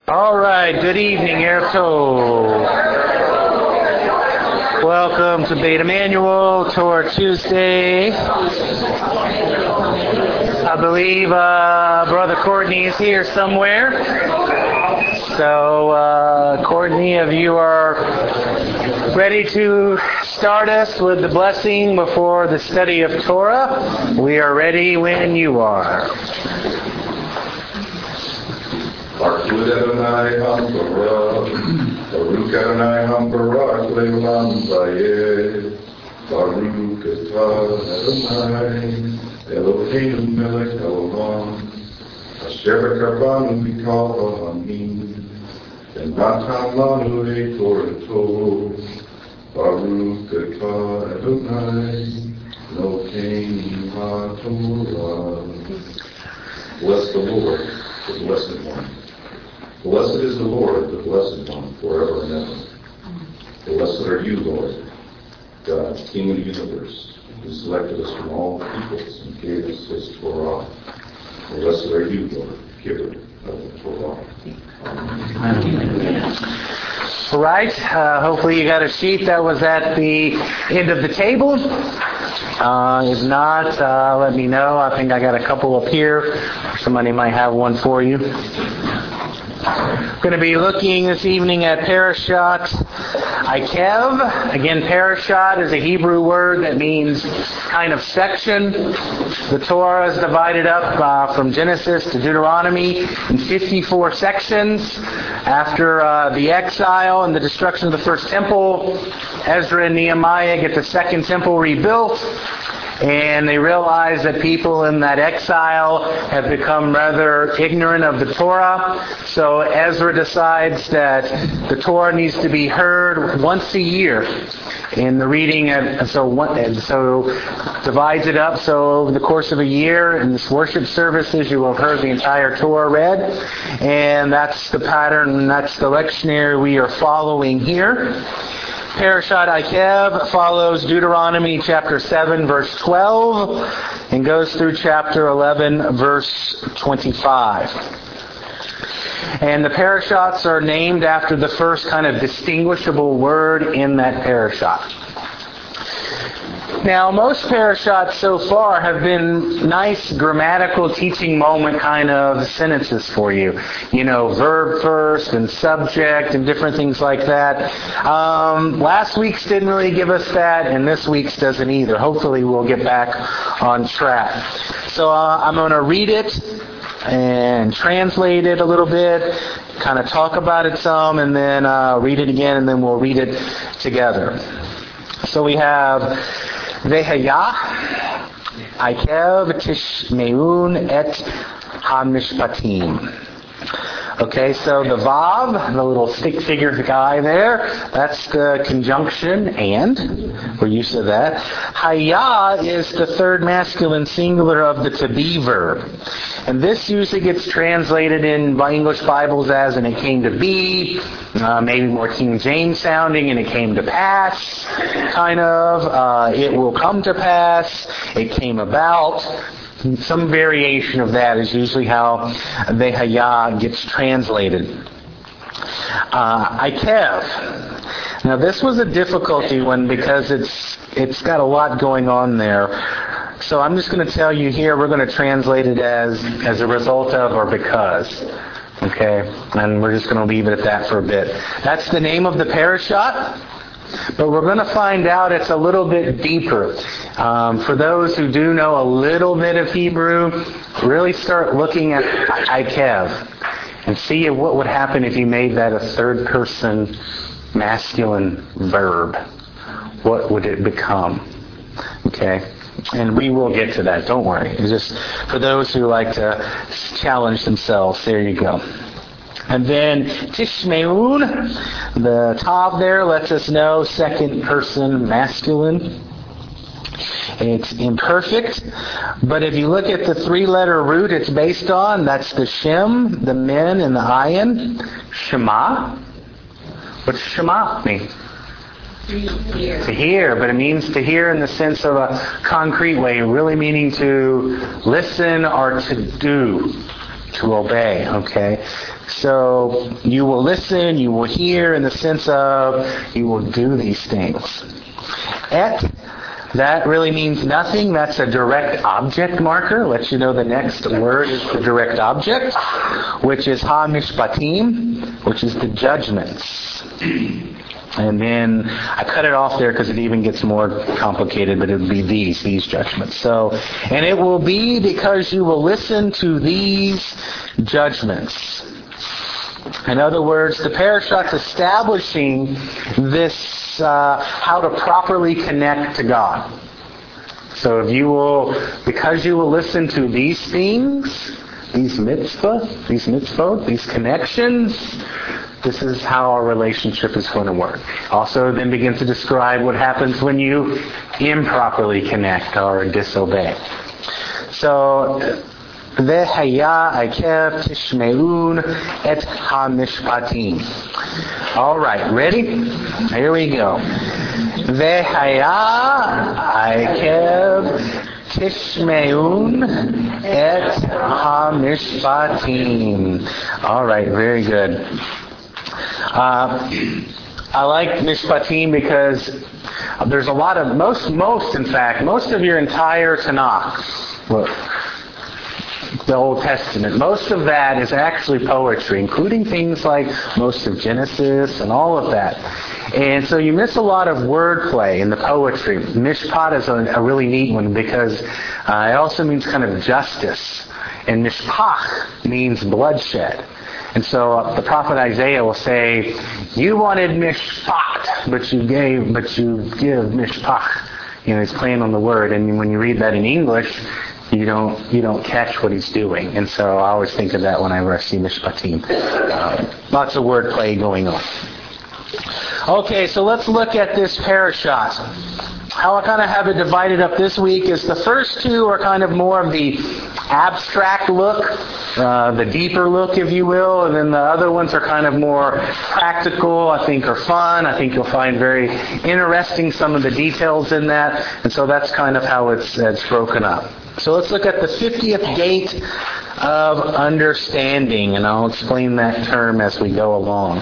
All right, good evening, Erto. Welcome to Beit Emmanuel, Torah Tuesday. I believe Brother Courtney is here somewhere. So, Courtney, if you are ready to start us with the blessing before the study of Torah, we are ready when you are. Baruch Adonai HaBarak, Baruch Adonai HaBarak Le'olam Vayeh, Baruch Atah Adonai, Eloheinu melech haolam, Asher b'karbanu mikol ha'amim, v'natan lanu Torato, Baruch Atah Adonai, Eloheinu HaTorah. Bless the Lord, the Blessed One. Blessed is the Lord, the Blessed One, forever and ever. Blessed are you, Lord, God, King of the universe, who selected us from all peoples and gave us his Torah. Blessed are you, Lord, giver of the Torah. Amen. All right, hopefully you got a sheet that was at the end of the table. If not, let me know. I think I got a couple up here. Somebody might have one for you. We're going to be looking this evening at Parashat Akev. Again, Parashat is a Hebrew word that means kind of section. The Torah is divided up from Genesis to Deuteronomy in 54 sections. After the exile and the destruction of the first temple, Ezra and Nehemiah get the second temple rebuilt. And they realize that people in that exile have become rather ignorant of the Torah. So Ezra decides that the Torah needs to be heard once a year in the reading. And so divides it up. So over the course of a year in this worship services, you will have heard the entire Torah read. And that's the pattern, that's the lectionary we are following here. Parashat Akev follows Deuteronomy chapter 7, verse 12, and goes through chapter 11, verse 25. And the parashats are named after the first kind of distinguishable word in that parashat. Now, most parashats so far have been nice grammatical teaching moment kind of sentences for you. You know, verb first and subject and different things like that. Last week's didn't really give us that, and this week's doesn't either. Hopefully we'll get back on track. So I'm going to read it and translate it a little bit, kind of talk about it some, and then read it again, and then we'll read it together. So we have Vehaya Akev Tishmeun et HaMishpatim. Okay, so the Vav, the little stick figure guy there, that's the conjunction and. We're used to that. Haya is the third masculine singular of the to be verb. And this usually gets translated in by English Bibles as and it came to be, maybe more King James sounding, and it came to pass, kind of. It will come to pass, it came about. Some variation of that is usually how Vehaya gets translated. Akev. Now this was a difficulty one because it's got a lot going on there. So I'm just going to tell you here, we're going to translate it as a result of or because. Okay? And we're just going to leave it at that for a bit. That's the name of the parashat. But we're going to find out it's a little bit deeper. For those who do know a little bit of Hebrew, really start looking at Akev and see what would happen if you made that a third person masculine verb. What would it become? Okay? And we will get to that, don't worry. It's just for those who like to challenge themselves, there you go. And then Tishmeun, the Tav there lets us know second person masculine. It's imperfect, but if you look at the three-letter root it's based on, that's the Shem, the Min, and the Ayin. Shema. What's Shema mean? To hear, but it means to hear in the sense of a concrete way, really meaning to listen or to do. To obey, okay? So you will listen, you will hear in the sense of you will do these things. Et, that really means nothing. That's a direct object marker. Lets you know the next word is the direct object, which is ha-mishpatim, which is the judgments. And then I cut it off there because it even gets more complicated, but it would be these judgments. So, and it will be because you will listen to these judgments. In other words, the parashat's establishing this, how to properly connect to God. So if you will, because you will listen to these things, these mitzvot, these connections, this is how our relationship is going to work. Also then begins to describe what happens when you improperly connect or disobey. So, Vehaya akev tishmeun et ha-mishpatim. All right, ready? Here we go. Vehaya akev tishmeun et ha-mishpatim. All right, very good. I like mishpatim because there's a lot of, most of your entire Tanakh, the Old Testament, most of that is actually poetry, including things like most of Genesis and all of that. And so you miss a lot of wordplay in the poetry. Mishpat is a really neat one because it also means kind of justice. And mishpach means bloodshed. And so the prophet Isaiah will say, you wanted mishpat, but you give mishpach. You know, he's playing on the word, and when you read that in English, you don't catch what he's doing. And so I always think of that whenever I see mishpatim. Lots of wordplay going on. Okay, so let's look at this parashat. How I kind of have it divided up this week is the first two are kind of more of the abstract look, the deeper look, if you will, and then the other ones are kind of more practical, I think are fun. I think you'll find very interesting some of the details in that, and so that's kind of how it's broken up. So let's look at the 50th gate of understanding, and I'll explain that term as we go along.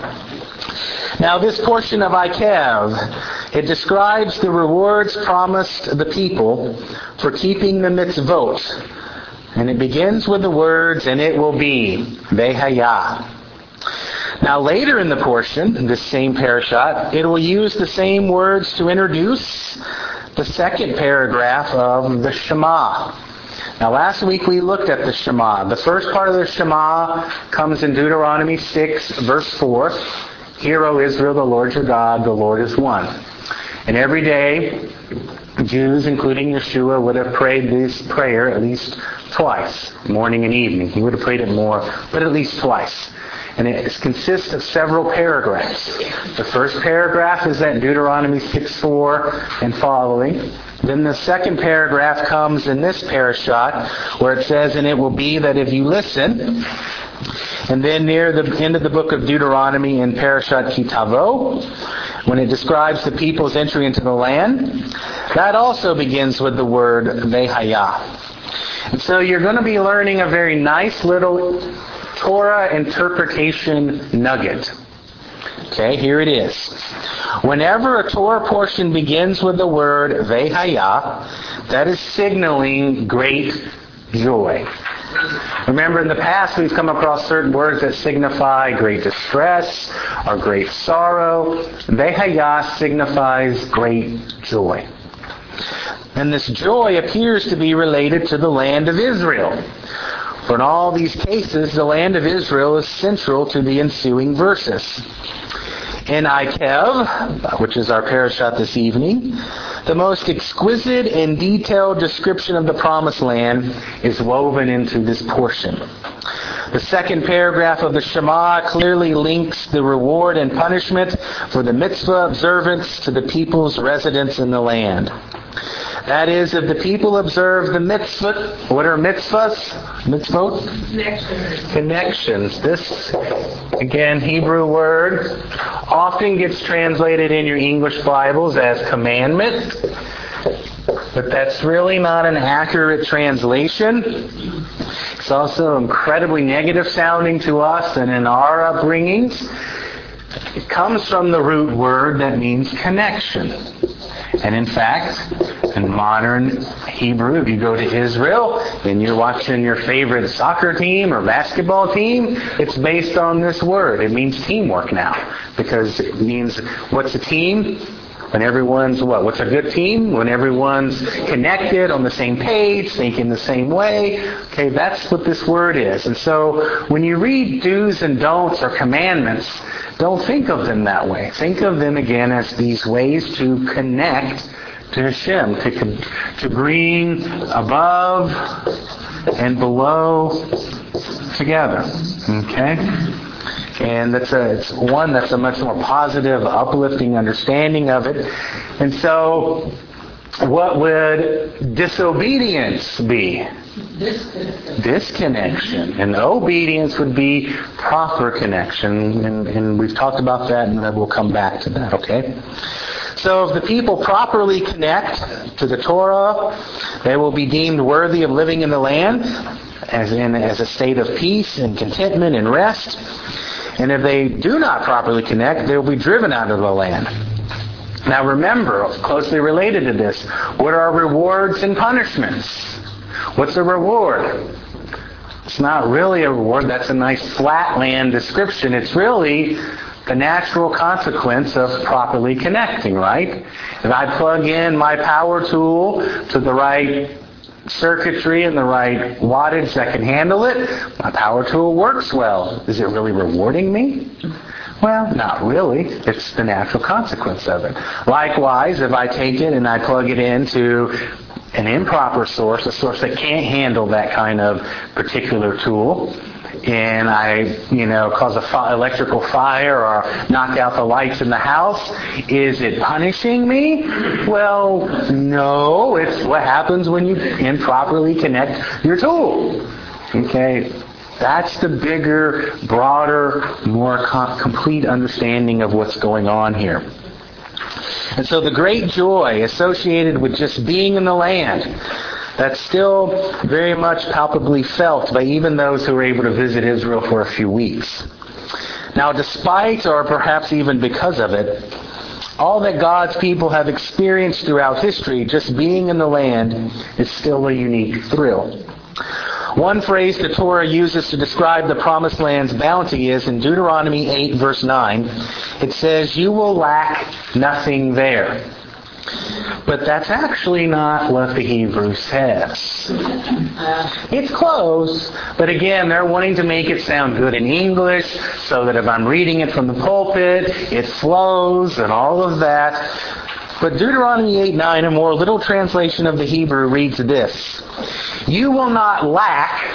Now this portion of Akev, it describes the rewards promised the people for keeping the mitzvot. And it begins with the words, and it will be, Vehaya. Now later in the portion, this same parashat, it will use the same words to introduce the second paragraph of the Shema. Now last week we looked at the Shema. The first part of the Shema comes in Deuteronomy 6, verse 4. Hear, O Israel, the Lord your God, the Lord is one. And every day, Jews, including Yeshua, would have prayed this prayer at least twice, morning and evening. He would have prayed it more, but at least twice. And it consists of several paragraphs. The first paragraph is that Deuteronomy 6:4 and following. Then the second paragraph comes in this parashat, where it says, and it will be that if you listen. And then near the end of the book of Deuteronomy in Parashat Kitavo, when it describes the people's entry into the land, that also begins with the word Vehaya. And so you're going to be learning a very nice little Torah interpretation nugget. Okay, here it is. Whenever a Torah portion begins with the word Vehaya, that is signaling great joy. Remember, in the past, we've come across certain words that signify great distress or great sorrow. Vehaya signifies great joy. And this joy appears to be related to the land of Israel. For in all these cases, the land of Israel is central to the ensuing verses. In Akev, which is our parashat this evening, the most exquisite and detailed description of the promised land is woven into this portion. The second paragraph of the Shema clearly links the reward and punishment for the mitzvah observance to the people's residence in the land. That is, if the people observe the mitzvot, what are mitzvahs? Mitzvot? Connections. This, again, Hebrew word, often gets translated in your English Bibles as commandment, but that's really not an accurate translation. It's also incredibly negative sounding to us and in our upbringings. It comes from the root word that means connection. And in fact, in modern Hebrew, if you go to Israel and you're watching your favorite soccer team or basketball team, it's based on this word. It means teamwork now. Because it means, what's a team? When everyone's what? What's a good team? When everyone's connected on the same page, thinking the same way. Okay, that's what this word is. And so when you read do's and don'ts or commandments, don't think of them that way. Think of them again as these ways to connect to Hashem, to bring above and below together. Okay? And it's one that's a much more positive, uplifting understanding of it. And so, what would disobedience be? Disconnection. And obedience would be proper connection. And we've talked about that, and then we'll come back to that, okay? So if the people properly connect to the Torah, they will be deemed worthy of living in the land as a state of peace and contentment and rest. And if they do not properly connect, they will be driven out of the land. Now remember, closely related to this, what are rewards and punishments? What's a reward? It's not really a reward. That's a nice flatland description. It's really the natural consequence of properly connecting, right? If I plug in my power tool to the right circuitry and the right wattage that can handle it, my power tool works well. Is it really rewarding me? Well, not really. It's the natural consequence of it. Likewise, if I take it and I plug it into an improper source, a source that can't handle that kind of particular tool, and I, cause electrical fire or knock out the lights in the house, is it punishing me? Well, no. It's what happens when you improperly connect your tool. Okay? That's the bigger, broader, more complete understanding of what's going on here. And so the great joy associated with just being in the land, that's still very much palpably felt by even those who were able to visit Israel for a few weeks. Now, despite or perhaps even because of it, all that God's people have experienced throughout history, just being in the land, is still a unique thrill. One phrase the Torah uses to describe the Promised Land's bounty is in Deuteronomy 8, verse 9. It says, "You will lack nothing there." But that's actually not what the Hebrew says. It's close, but again, they're wanting to make it sound good in English so that if I'm reading it from the pulpit, it flows and all of that. But Deuteronomy 8:9, a more literal translation of the Hebrew, reads this: "You will not lack,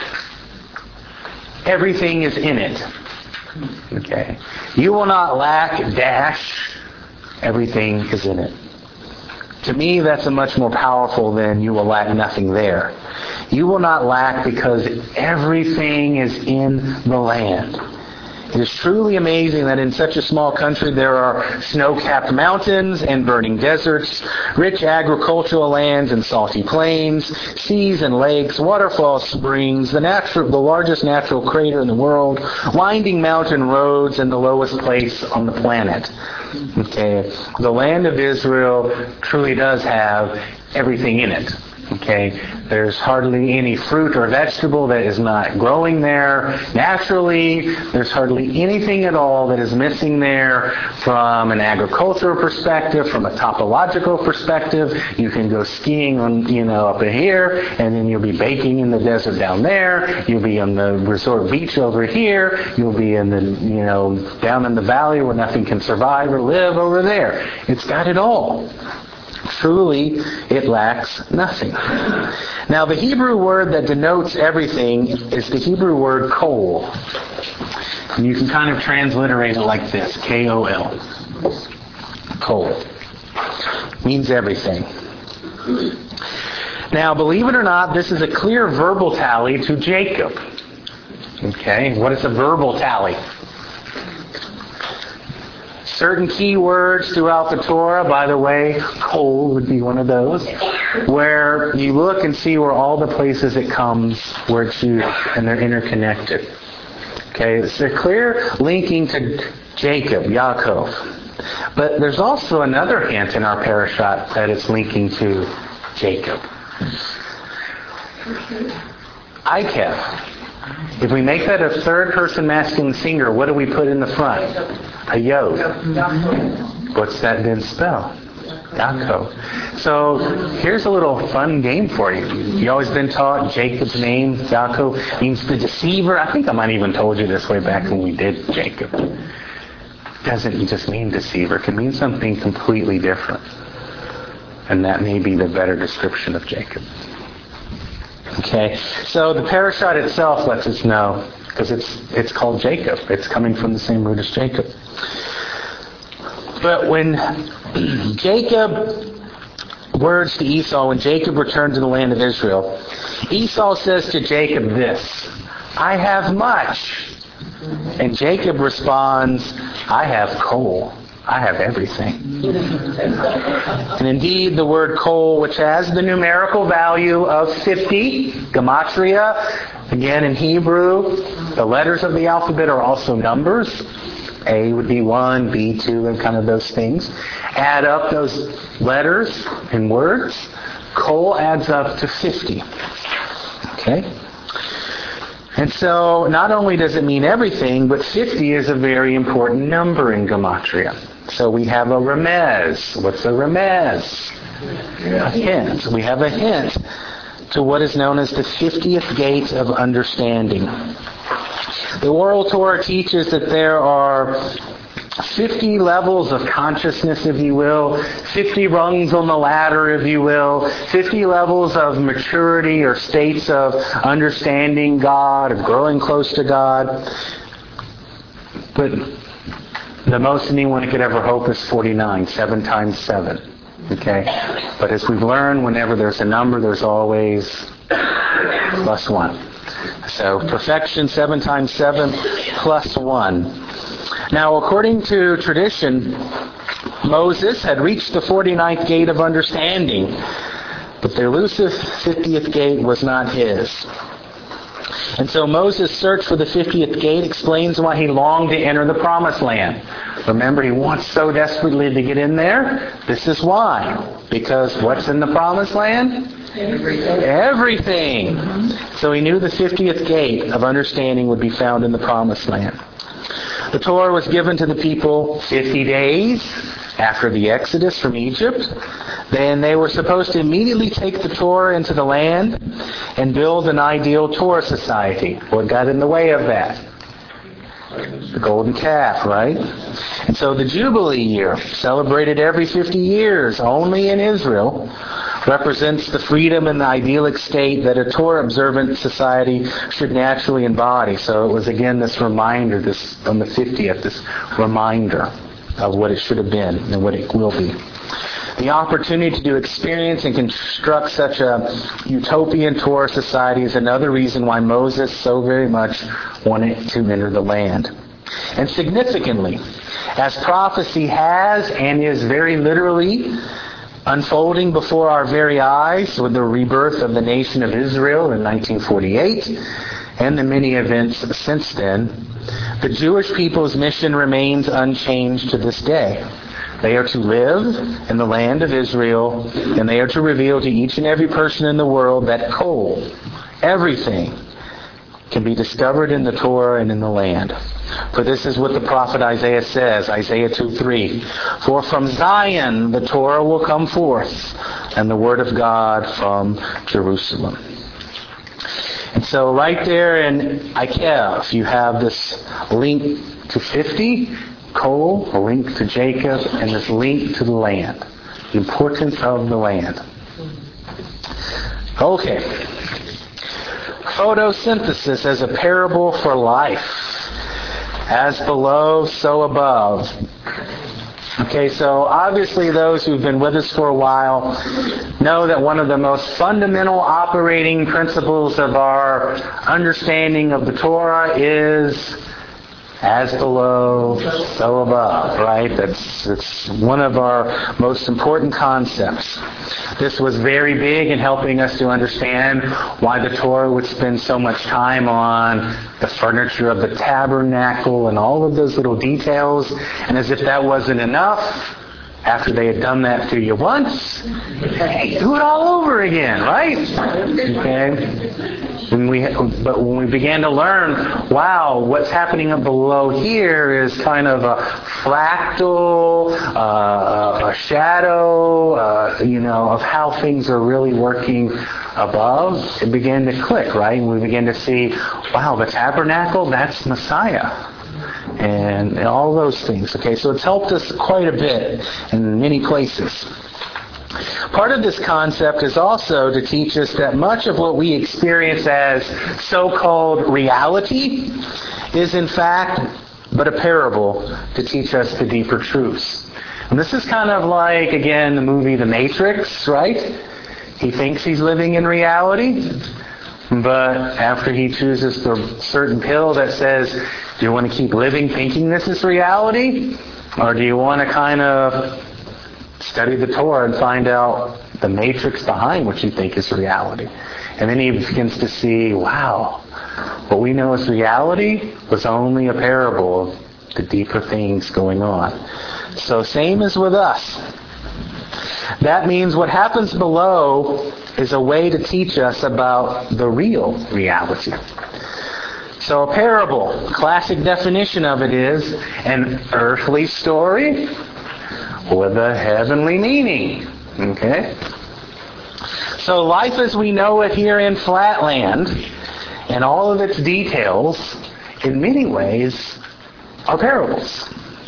everything is in it." Okay. You will not lack, dash, everything is in it. To me, that's a much more powerful than "you will lack nothing there." You will not lack because everything is in the land. It is truly amazing that in such a small country there are snow-capped mountains and burning deserts, rich agricultural lands and salty plains, seas and lakes, waterfalls, springs, the largest natural crater in the world, winding mountain roads, and the lowest place on the planet. Okay, the land of Israel truly does have everything in it. Okay, there's hardly any fruit or vegetable that is not growing there naturally. There's hardly anything at all that is missing there from an agricultural perspective, from a topological perspective. You can go skiing on, up in here, and then you'll be baking in the desert down there. You'll be on the resort beach over here. You'll be in the, down in the valley where nothing can survive or live over there. It's got it all. Truly, it lacks nothing. Now, the Hebrew word that denotes everything is the Hebrew word kol. And you can kind of transliterate it like this, K-O-L. Kol. Means everything. Now, believe it or not, this is a clear verbal tally to Jacob. Okay, what is a verbal tally? certain key words throughout the Torah. By the way, kol would be one of those, where you look and see where all the places it comes, where it's used, and they're interconnected. Okay, it's a clear linking to Jacob, Yaakov. But there's also another hint in our parashat that it's linking to Jacob. Ikev. If we make that a third person masculine singular, what do we put in the front? A yod. What's that then spell? Yaakov. So here's a little fun game for you. You always been taught Jacob's name, Yaakov, means the deceiver. I think I might even told you this way back when we did Jacob. Doesn't just mean deceiver. It can mean something completely different. And that may be the better description of Jacob. Okay, so the parashat itself lets us know, because it's called Jacob. It's coming from the same root as Jacob. But when words to Esau, when Jacob returned to the land of Israel, Esau says to Jacob this, I have much. And Jacob responds, I have kol. I have everything. And indeed, the word kol, which has the numerical value of 50, gematria, again in Hebrew, the letters of the alphabet are also numbers. A would be 1, B 2, and kind of those things. Add up those letters and words. Kol adds up to 50. Okay? And so, not only does it mean everything, but 50 is a very important number in gematria. So we have a remez. What's a remez? A hint. We have a hint to what is known as the 50th gate of understanding. The Oral Torah teaches that there are 50 levels of consciousness, if you will, 50 rungs on the ladder, if you will, 50 levels of maturity or states of understanding God, of growing close to God. But the most anyone could ever hope is 49, 7 times 7. Okay? But as we've learned, whenever there's a number, there's always plus 1. So perfection, 7 times 7 plus 1. Now, according to tradition, Moses had reached the 49th gate of understanding, but the elusive 50th gate was not his. And so Moses' search for the 50th gate explains why he longed to enter the promised land. Remember, he wants so desperately to get in there. This is why. Because what's in the promised land? Everything. So he knew the 50th gate of understanding would be found in the promised land. The Torah was given to the people 50 days after the Exodus from Egypt. Then they were supposed to immediately take the Torah into the land and build an ideal Torah society. What got in the way of that? The golden calf, right? And so the Jubilee year, celebrated every 50 years only in Israel, represents the freedom and the idyllic state that a Torah-observant society should naturally embody. So it was again this reminder, this on the 50th, this reminder of what it should have been and what it will be. The opportunity to experience and construct such a utopian Torah society is another reason why Moses so very much wanted to enter the land. And significantly, as prophecy has and is very literally unfolding before our very eyes with the rebirth of the nation of Israel in 1948 and the many events since then, the Jewish people's mission remains unchanged to this day. They are to live in the land of Israel, and they are to reveal to each and every person in the world that kol, everything, can be discovered in the Torah and in the land. For this is what the prophet Isaiah says, Isaiah 2:3. For from Zion the Torah will come forth, and the word of God from Jerusalem. And so right there in Ikev, you have this link to 50, kol, a link to Jacob, and this link to the land. The importance of the land. Okay. Photosynthesis as a parable for life. As below, so above. Okay, so obviously those who've been with us for a while know that one of the most fundamental operating principles of our understanding of the Torah is As below, so above, right? That's one of our most important concepts. This was very big in helping us to understand why the Torah would spend so much time on the furniture of the tabernacle and all of those little details. And as if that wasn't enough, after they had done that to you once, hey, do it all over again, right? Okay. But when we began to learn, wow, what's happening up below here is kind of a fractal, a shadow, of how things are really working above, it began to click, right? And we began to see, wow, the tabernacle, that's Messiah. And all those things. Okay, so it's helped us quite a bit in many places. Part of this concept is also to teach us that much of what we experience as so-called reality is in fact but a parable to teach us the deeper truths. And this is kind of like, again, the movie The Matrix, right? He thinks he's living in reality, but after he chooses the certain pill that says, do you want to keep living thinking this is reality? Or do you want to kind of study the Torah and find out the matrix behind what you think is reality? And then he begins to see, wow, what we know as reality was only a parable of the deeper things going on. So same as with us. That means what happens below is a way to teach us about the real reality. So a parable, classic definition of it is an earthly story with a heavenly meaning. Okay? So life as we know it here in Flatland and all of its details, in many ways, are parables.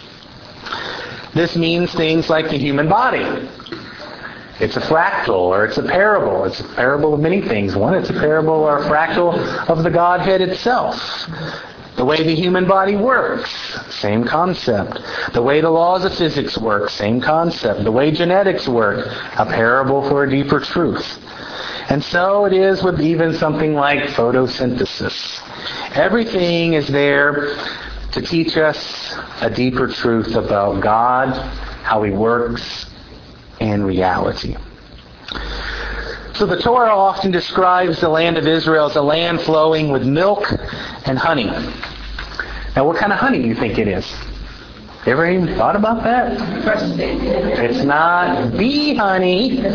This means things like the human body. It's a fractal, or it's a parable. It's a parable of many things. One, it's a parable or a fractal of the Godhead itself. The way the human body works, same concept. The way the laws of physics work, same concept. The way genetics work, a parable for a deeper truth. And so it is with even something like photosynthesis. Everything is there to teach us a deeper truth about God, how He works, and reality. So the Torah often describes the land of Israel as a land flowing with milk and honey. Now, what kind of honey do you think it is? Ever even thought about that? It's not bee honey.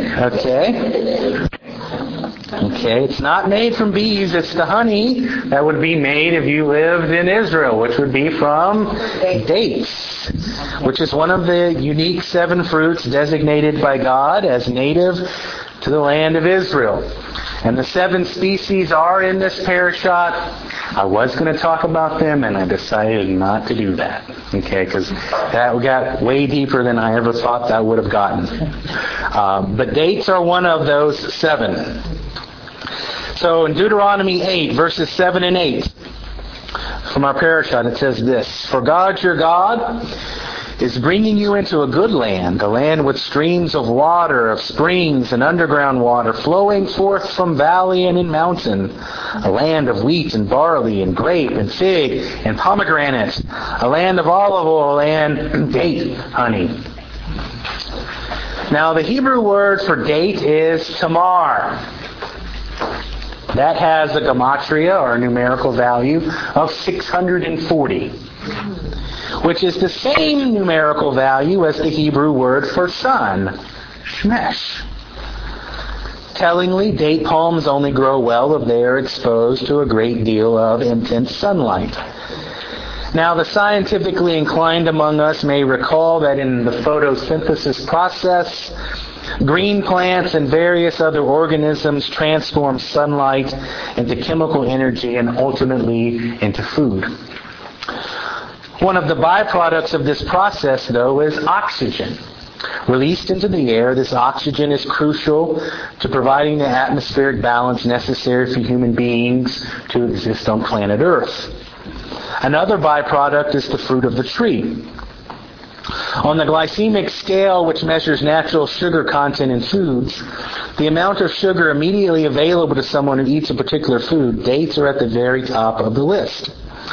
Okay, it's not made from bees. It's the honey that would be made if you lived in Israel, which would be from dates, which is one of the unique 7 fruits designated by God as native to the land of Israel. And the 7 species are in this parashat. I was going to talk about them, and I decided not to do that. Okay, because that got way deeper than I ever thought that would have gotten. But dates are one of those 7. So in Deuteronomy 8, verses 7 and 8, from our parashat, it says this: For God your God is bringing you into a good land, a land with streams of water, of springs and underground water flowing forth from valley and in mountain, a land of wheat and barley and grape and fig and pomegranate, a land of olive oil and date honey. Now the Hebrew word for date is tamar. That has a gematria, or a numerical value, of 640, which is the same numerical value as the Hebrew word for sun, shemesh. Tellingly, date palms only grow well if they are exposed to a great deal of intense sunlight. Now, the scientifically inclined among us may recall that in the photosynthesis process, green plants and various other organisms transform sunlight into chemical energy and ultimately into food. One of the byproducts of this process, though, is oxygen. Released into the air, this oxygen is crucial to providing the atmospheric balance necessary for human beings to exist on planet Earth. Another byproduct is the fruit of the tree. On the glycemic scale, which measures natural sugar content in foods, the amount of sugar immediately available to someone who eats a particular food, dates are at the very top of the list.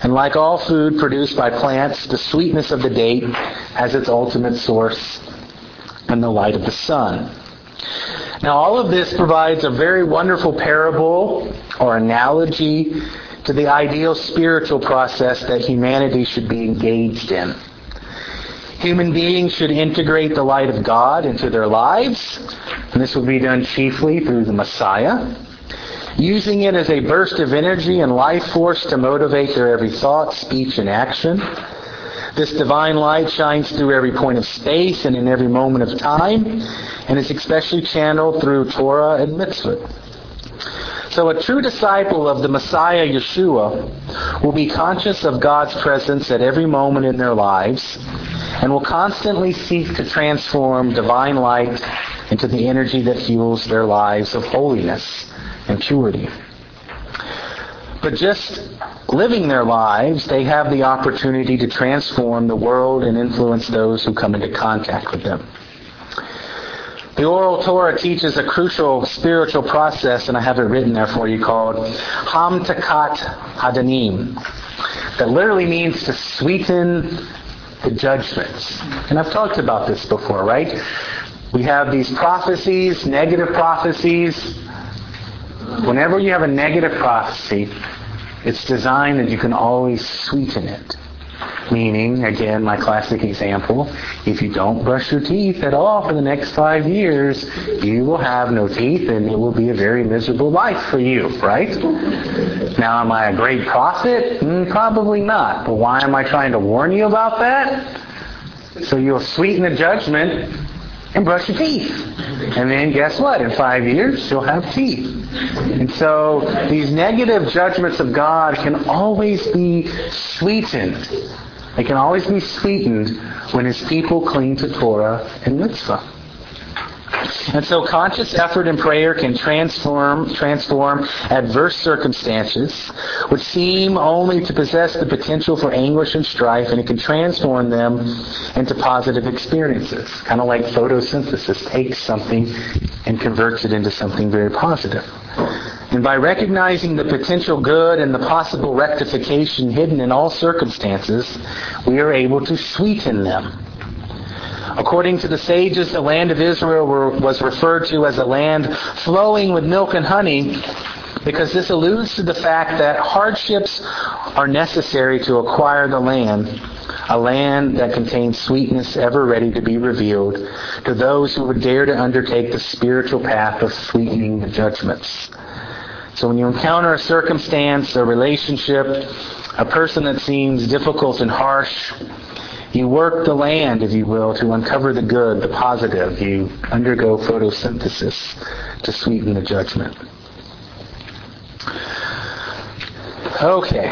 And like all food produced by plants, the sweetness of the date has its ultimate source in the light of the sun. Now, all of this provides a very wonderful parable or analogy to the ideal spiritual process that humanity should be engaged in. Human beings should integrate the light of God into their lives, and this will be done chiefly through the Messiah, using it as a burst of energy and life force to motivate their every thought, speech, and action. This divine light shines through every point of space and in every moment of time, and is especially channeled through Torah and mitzvah. So a true disciple of the Messiah, Yeshua, will be conscious of God's presence at every moment in their lives, and will constantly seek to transform divine light into the energy that fuels their lives of holiness and purity. But just living their lives, they have the opportunity to transform the world and influence those who come into contact with them. The Oral Torah teaches a crucial spiritual process, and I have it written there for you, called Hamtakat Hadanim, that literally means to sweeten the judgments. And I've talked about this before, right? We have these prophecies, negative prophecies. Whenever you have a negative prophecy, it's designed that you can always sweeten it. Meaning, again, my classic example, if you don't brush your teeth at all for the next 5 years, you will have no teeth and it will be a very miserable life for you, right? Now, am I a great prophet? Probably not. But why am I trying to warn you about that? So you'll sweeten the judgment and brush your teeth. And then guess what? In 5 years, you'll have teeth. And so these negative judgments of God can always be sweetened. They can always be sweetened when His people cling to Torah and mitzvah. And so conscious effort and prayer can transform adverse circumstances, which seem only to possess the potential for anguish and strife, and it can transform them into positive experiences. Kind of like photosynthesis takes something and converts it into something very positive. And by recognizing the potential good and the possible rectification hidden in all circumstances, we are able to sweeten them. According to the sages, the land of Israel was referred to as a land flowing with milk and honey, because this alludes to the fact that hardships are necessary to acquire the land, a land that contains sweetness ever ready to be revealed to those who would dare to undertake the spiritual path of sweetening the judgments. So when you encounter a circumstance, a relationship, a person that seems difficult and harsh, you work the land, if you will, to uncover the good, the positive. You undergo photosynthesis to sweeten the judgment. Okay.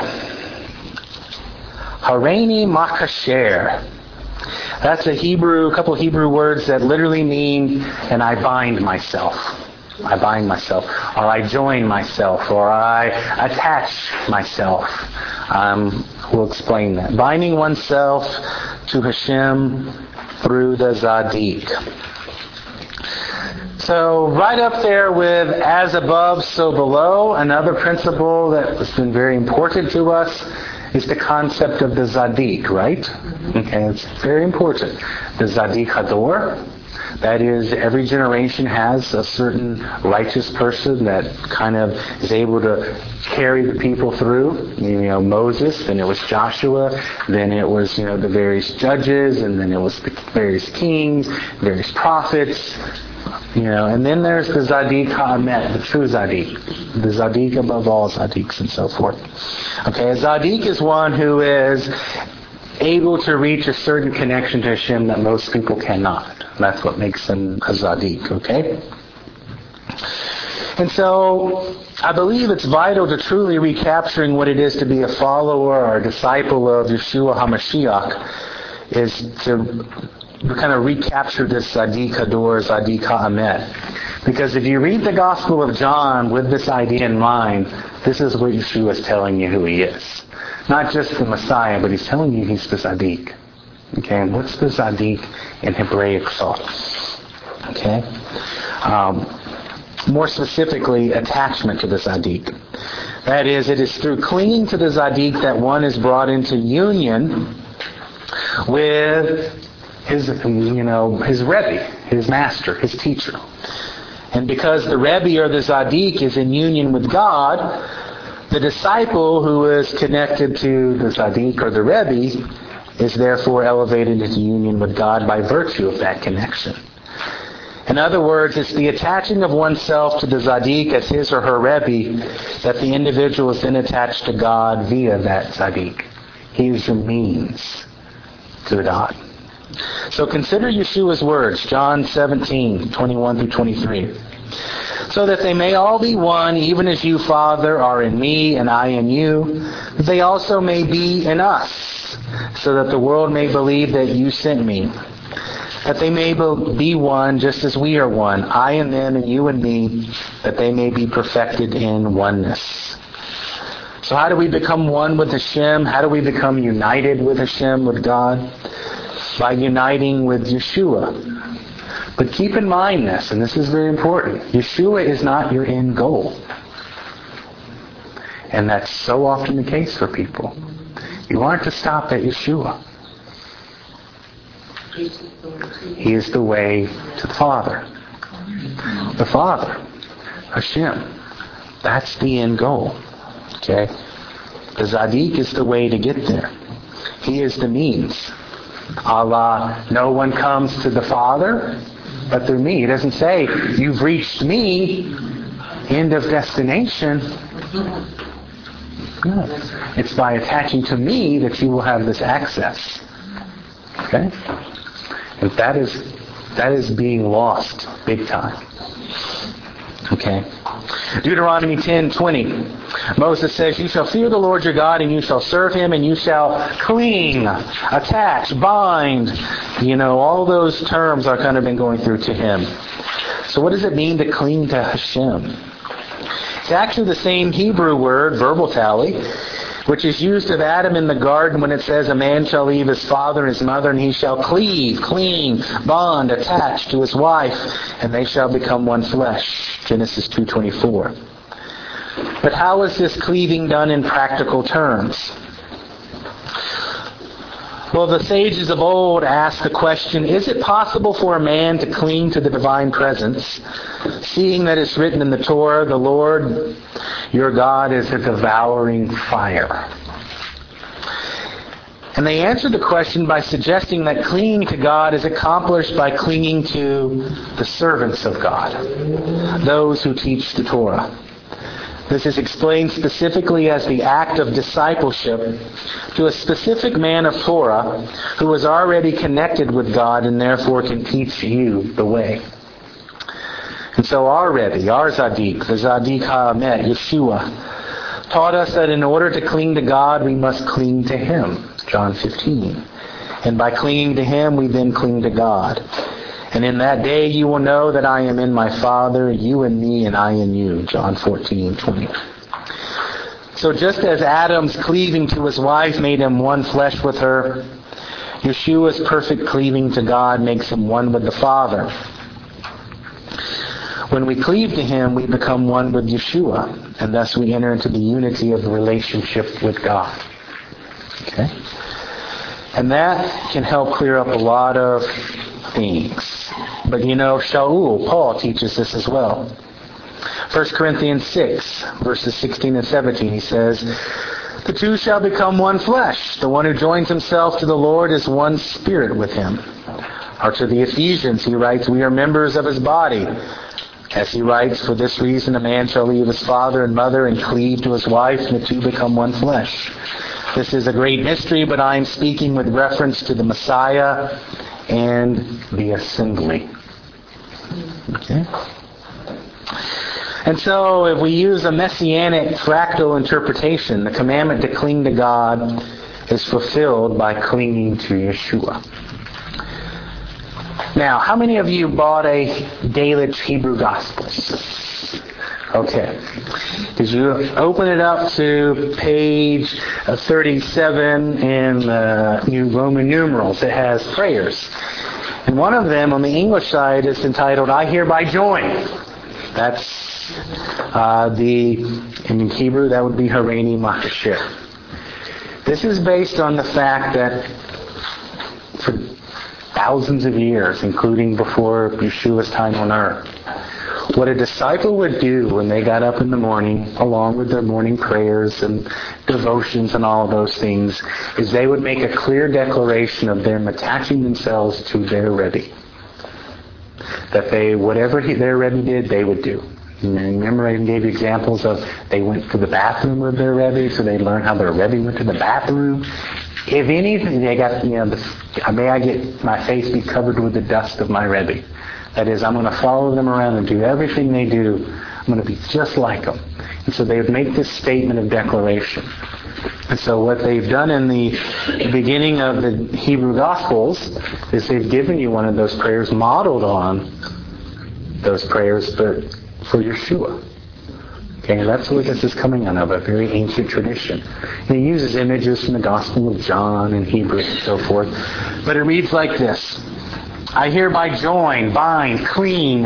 Hareini makasher. That's a couple Hebrew words that literally mean, and I bind myself. I bind myself, or I join myself, or I attach myself. We'll explain that. Binding oneself to Hashem through the Zadik. So right up there with as above, so below, another principle that has been very important to us is the concept of the Zadik, right? Okay, it's very important. The Zadik Hador. That is, every generation has a certain righteous person that kind of is able to carry the people through. You know, Moses, then it was Joshua, then it was, the various judges, and then it was the various kings, various prophets. And then there's the Zadik Ha'amet, the true Zadik. The Zadik above all Zadiks and so forth. Okay, a Zadik is one who is able to reach a certain connection to Hashem that most people cannot. That's what makes them a Zadik, okay? And so, I believe it's vital to truly recapturing what it is to be a follower or a disciple of Yeshua HaMashiach is to kind of recapture this Zadik Hador, Zadik Ha'amet. Because if you read the Gospel of John with this idea in mind, this is what Yeshua is telling you who He is. Not just the Messiah, but He's telling you He's the Zadik. Okay, and what's the Zadik in Hebraic thought? Okay? More specifically, attachment to the Zadik. That is, it is through clinging to the Zadik that one is brought into union with his Rebbe, his master, his teacher. And because the Rebbe or the Zadik is in union with God, the disciple who is connected to the Zadik or the Rebbe is therefore elevated into union with God by virtue of that connection. In other words, it's the attaching of oneself to the Zadik as his or her Rebbe that the individual is then attached to God via that Zadik. He is the means to God. So consider Yeshua's words, John 17:21 through 23. So that they may all be one, even as you, Father, are in me and I in you, that they also may be in us, so that the world may believe that you sent me. That they may be one just as we are one, I and them and you and me, that they may be perfected in oneness. So how do we become one with Hashem? How do we become united with Hashem, with God? By uniting with Yeshua. But keep in mind this, and this is very important. Yeshua is not your end goal. And that's so often the case for people. You aren't to stop at Yeshua. He is the way to the Father. The Father, Hashem. That's the end goal. Okay? The Zadik is the way to get there. He is the means. Allah, no one comes to the Father but through me. It doesn't say, you've reached me, end of destination. No. It's by attaching to me that you will have this access. Okay? And that is being lost big time. Okay? Deuteronomy 10:20. Moses says, you shall fear the Lord your God, and you shall serve him, and you shall cling, attach, bind. All those terms are kind of been going through to him. So what does it mean to cling to Hashem? It's actually the same Hebrew word, verbal tally, which is used of Adam in the garden when it says, a man shall leave his father and his mother, and he shall cleave, cling, bond, attach to his wife, and they shall become one flesh. Genesis 2:24. But how is this cleaving done in practical terms? Well, the sages of old asked the question, is it possible for a man to cling to the divine presence, seeing that it's written in the Torah, the Lord your God is a devouring fire? And they answered the question by suggesting that clinging to God is accomplished by clinging to the servants of God, those who teach the Torah. This is explained specifically as the act of discipleship to a specific man of Torah who is already connected with God and therefore can teach you the way. And so our Rebbe, our Zadik, the Zadik HaEmet, Yeshua, taught us that in order to cling to God, we must cling to Him, John 15. And by clinging to Him, we then cling to God. And in that day you will know that I am in my Father, you in me, and I in you. John 14:20. So just as Adam's cleaving to his wife made him one flesh with her, Yeshua's perfect cleaving to God makes him one with the Father. When we cleave to Him, we become one with Yeshua, and thus we enter into the unity of the relationship with God. Okay? And that can help clear up a lot of things. But Shaul, Paul teaches this as well. 1 Corinthians 6, verses 16 and 17, he says, the two shall become one flesh. The one who joins himself to the Lord is one spirit with Him. Or to the Ephesians, he writes, we are members of His body. As he writes, for this reason a man shall leave his father and mother and cleave to his wife, and the two become one flesh. This is a great mystery, but I am speaking with reference to the Messiah and the assembly. Okay? And so if we use a messianic fractal interpretation, the commandment to cling to God is fulfilled by clinging to Yeshua. Now, how many of you bought a Delitzsch Hebrew Gospels? Okay. Did you open it up to page 37 in New Roman numerals? It has prayers. And one of them on the English side is entitled, I hereby join. That's In Hebrew, that would be Hareni Makashir. This is based on the fact that for thousands of years, including before Yeshua's time on earth, what a disciple would do when they got up in the morning, along with their morning prayers and devotions and all of those things, is they would make a clear declaration of them attaching themselves to their Rebbe. That whatever their Rebbe did, they would do. And remember, I gave you examples of they went to the bathroom with their Rebbe, so they learned how their Rebbe went to the bathroom. If anything, they got, may I get my face be covered with the dust of my Rebbe. That is, I'm going to follow them around and do everything they do. I'm going to be just like them. And so they would make this statement of declaration. And so what they've done in the beginning of the Hebrew Gospels is they've given you one of those prayers modeled on those prayers, but for Yeshua. Okay, that's where this is coming out of, a very ancient tradition. And he uses images from the Gospel of John and Hebrew and so forth. But it reads like this. I hereby join, bind, cling,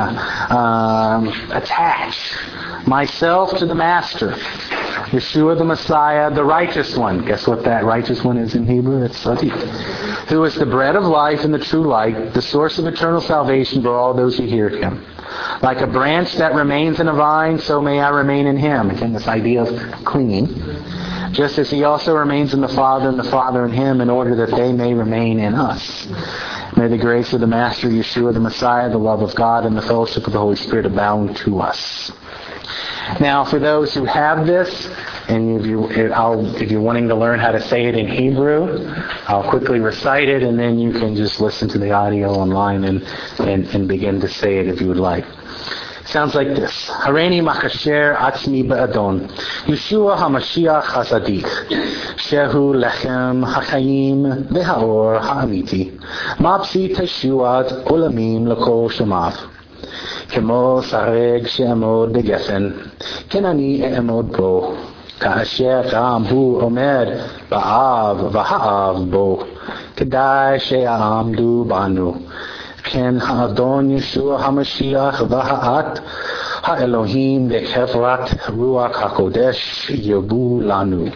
attach myself to the Master, Yeshua the Messiah, the righteous one. Guess what that righteous one is in Hebrew? It's Sadiq. Who is the bread of life and the true light, the source of eternal salvation for all those who hear him. Like a branch that remains in a vine, so may I remain in him. Again, this idea of clinging. Just as he also remains in the Father and the Father in him, in order that they may remain in us. May the grace of the Master, Yeshua the Messiah, the love of God, and the fellowship of the Holy Spirit abound to us. Now, for those who have this, and if you're wanting to learn how to say it in Hebrew, I'll quickly recite it, and then you can just listen to the audio online and begin to say it if you would like. Sounds like this. Hareni makasher atzmi ba'adon. Yeshua HaMashiach HaZadik. Shehu lechem hachayim v'haor ha'amiti. Mapsi teshuat olamim l'kol shemav. כמו שרג שיעמוד בגפן, כן אני אעמוד בו, כאשר גם הוא עומד באב והאב בו, כדאי שיעמדו בנו. כן האדון ישוע המשיח והאת האלוהים בחברת רוח הקודש ירבו לנו.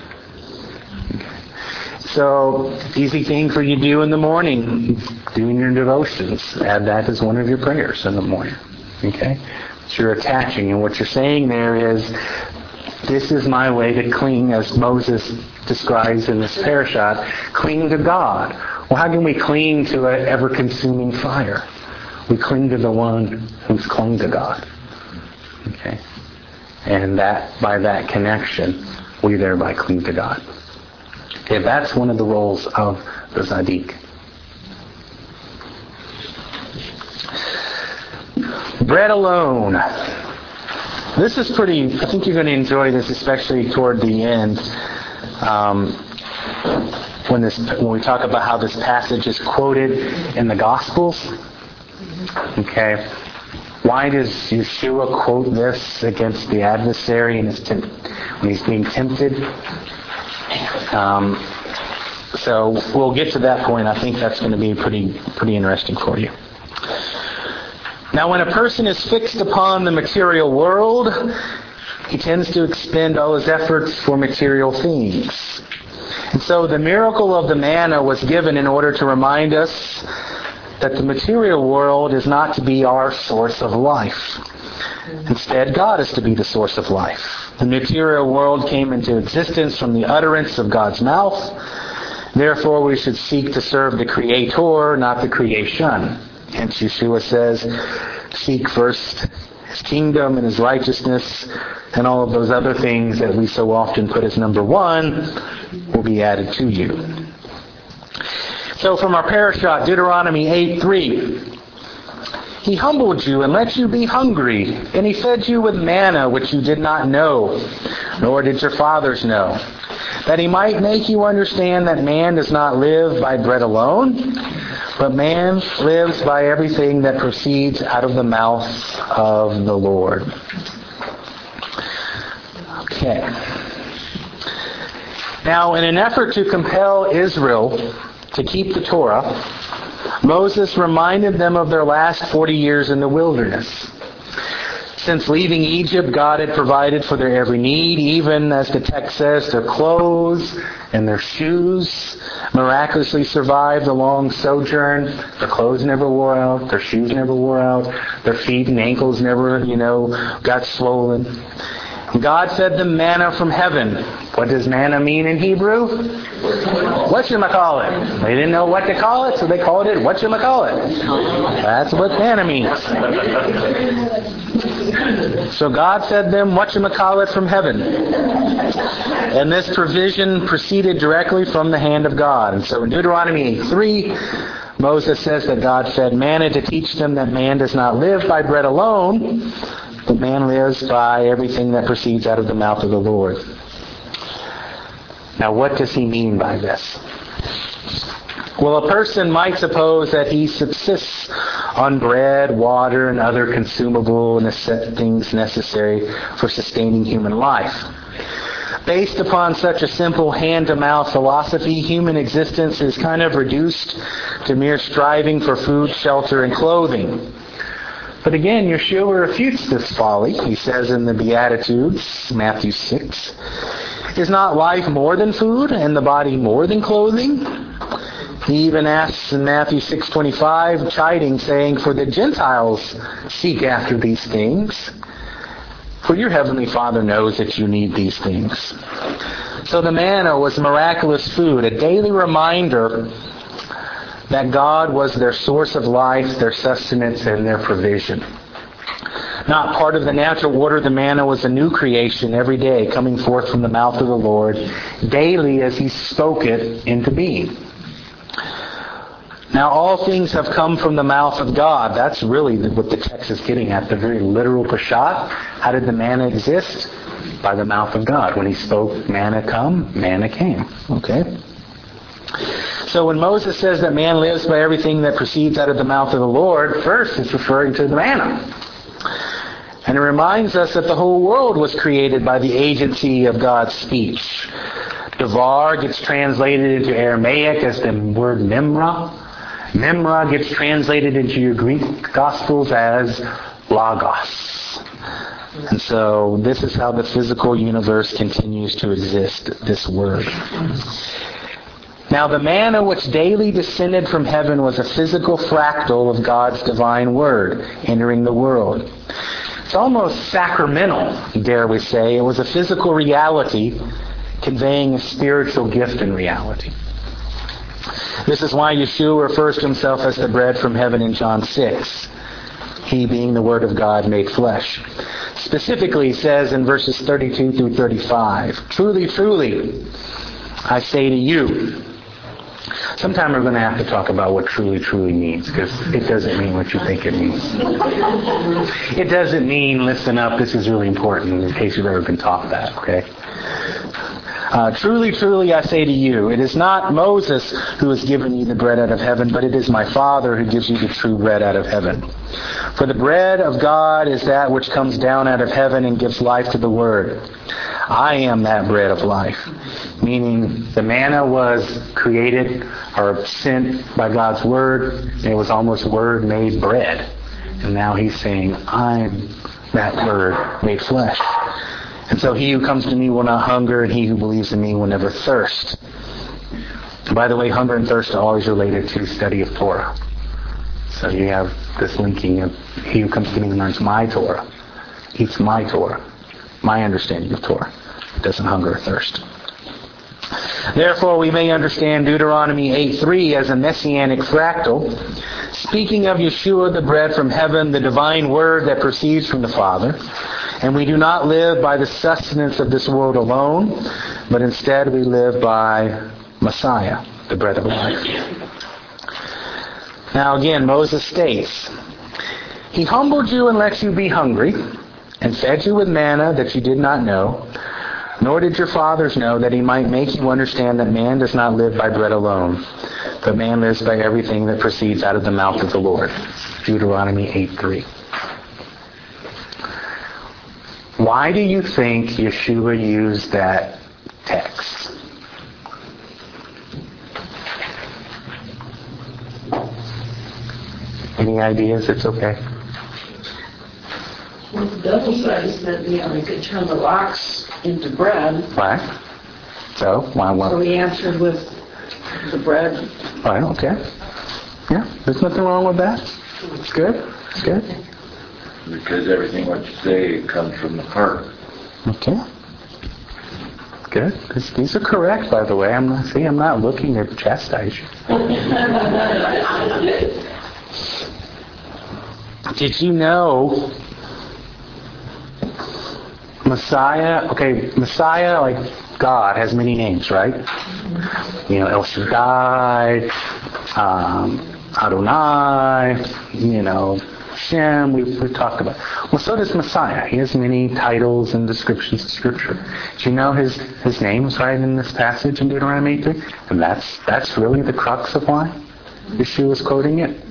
So, easy thing for you to do in the morning, doing your devotions. Add that as one of your prayers in the morning. Okay? So you're attaching, and what you're saying there is, this is my way to cling, as Moses describes in this parashat, cling to God. Well, how can we cling to an ever-consuming fire? We cling to the one who's clung to God. Okay? And that, by that connection, we thereby cling to God. Okay, that's one of the roles of the Tzaddik. Bread alone. This is pretty, I think you're going to enjoy this, especially toward the end, when we talk about how this passage is quoted in the Gospels. Okay. Why does Yeshua quote this against the adversary when he's being tempted? So we'll get to that point. I think that's going to be pretty interesting for you. Now, when a person is fixed upon the material world, he tends to expend all his efforts for material things. And so the miracle of the manna was given in order to remind us that the material world is not to be our source of life. Instead, God is to be the source of life. The material world came into existence from the utterance of God's mouth. Therefore, we should seek to serve the Creator, not the creation. Hence, Yeshua says, seek first His kingdom and His righteousness, and all of those other things that we so often put as number one will be added to you. So from our parashat, Deuteronomy 8:3, He humbled you and let you be hungry, and He fed you with manna which you did not know, nor did your fathers know, that He might make you understand that man does not live by bread alone, but man lives by everything that proceeds out of the mouth of the Lord. Okay. Now, in an effort to compel Israel to keep the Torah, Moses reminded them of their last 40 years in the wilderness. Since leaving Egypt, God had provided for their every need, even as the text says, their clothes and their shoes miraculously survived the long sojourn. Their clothes never wore out, their shoes never wore out, their feet and ankles never, got swollen. God fed them manna from heaven. What does manna mean in Hebrew? Whatchamacallit. They didn't know what to call it, so they called it whatchamacallit. That's what manna means. So God fed them whatchamacallit from heaven. And this provision proceeded directly from the hand of God. And so in Deuteronomy 8:3, Moses says that God fed manna to teach them that man does not live by bread alone, but man lives by everything that proceeds out of the mouth of the Lord. Now, what does he mean by this? Well, a person might suppose that he subsists on bread, water, and other consumable things necessary for sustaining human life. Based upon such a simple hand-to-mouth philosophy, human existence is kind of reduced to mere striving for food, shelter, and clothing. But again, Yeshua refutes this folly. He says in the Beatitudes, Matthew 6, "Is not life more than food, and the body more than clothing?" He even asks in Matthew 6:25, chiding, saying, "For the Gentiles seek after these things, for your heavenly Father knows that you need these things." So the manna was miraculous food, a daily reminder that God was their source of life, their sustenance, and their provision. Not part of the natural order, the manna was a new creation every day coming forth from the mouth of the Lord, daily as He spoke it into being. Now all things have come from the mouth of God. That's really what the text is getting at, the very literal Peshat. How did the manna exist? By the mouth of God. When He spoke, manna come, manna came. Okay? So when Moses says that man lives by everything that proceeds out of the mouth of the Lord, first it's referring to the manna. And it reminds us that the whole world was created by the agency of God's speech. Devar gets translated into Aramaic as the word Memra. Memra gets translated into your Greek Gospels as Logos. And so this is how the physical universe continues to exist, this word. Now the manna which daily descended from heaven was a physical fractal of God's divine word entering the world. It's almost sacramental, dare we say. It was a physical reality conveying a spiritual gift and reality. This is why Yeshua refers to Himself as the bread from heaven in John 6. He being the Word of God made flesh. Specifically, He says in verses 32 through 35, "Truly, truly, I say to you." Sometime we're going to have to talk about what truly, truly means, because it doesn't mean what you think it means. It doesn't mean, listen up, this is really important, in case you've ever been taught that, okay? Truly, truly, I say to you, it is not Moses who has given you the bread out of heaven, but it is my Father who gives you the true bread out of heaven. For the bread of God is that which comes down out of heaven and gives life to the Word. I am that bread of life. Meaning the manna was created or sent by God's Word. It was almost Word made bread. And now He's saying, I'm that Word made flesh. And so he who comes to me will not hunger, and he who believes in me will never thirst. By the way, hunger and thirst are always related to study of Torah. So you have this linking of he who comes to me and learns my Torah, eats my Torah, my understanding of Torah, doesn't hunger or thirst. Therefore, we may understand Deuteronomy 8:3 as a messianic fractal, speaking of Yeshua, the bread from heaven, the divine word that proceeds from the Father. And we do not live by the sustenance of this world alone, but instead we live by Messiah, the bread of life. Now again, Moses states, He humbled you and let you be hungry, and fed you with manna that you did not know, nor did your fathers know, that He might make you understand that man does not live by bread alone, but man lives by everything that proceeds out of the mouth of the Lord. Deuteronomy 8:3. Why do you think Yeshua used that text? Any ideas? It's okay. Well, the double side is that, you could turn the rocks into bread. Right. So, why? So he answered with the bread. Right, okay. Yeah, there's nothing wrong with that. It's good. It's good. Because everything what you say comes from the heart. Okay. Good. These are correct, by the way. I'm not looking to chastise you. Did you know Messiah, like God, has many names, right? El Shaddai, Adonai, Shem, we've talked about. Well, so does Messiah. He has many titles and descriptions of Scripture. Do you know his name is right in this passage in Deuteronomy 8:3? And that's really the crux of why Yeshua is quoting it.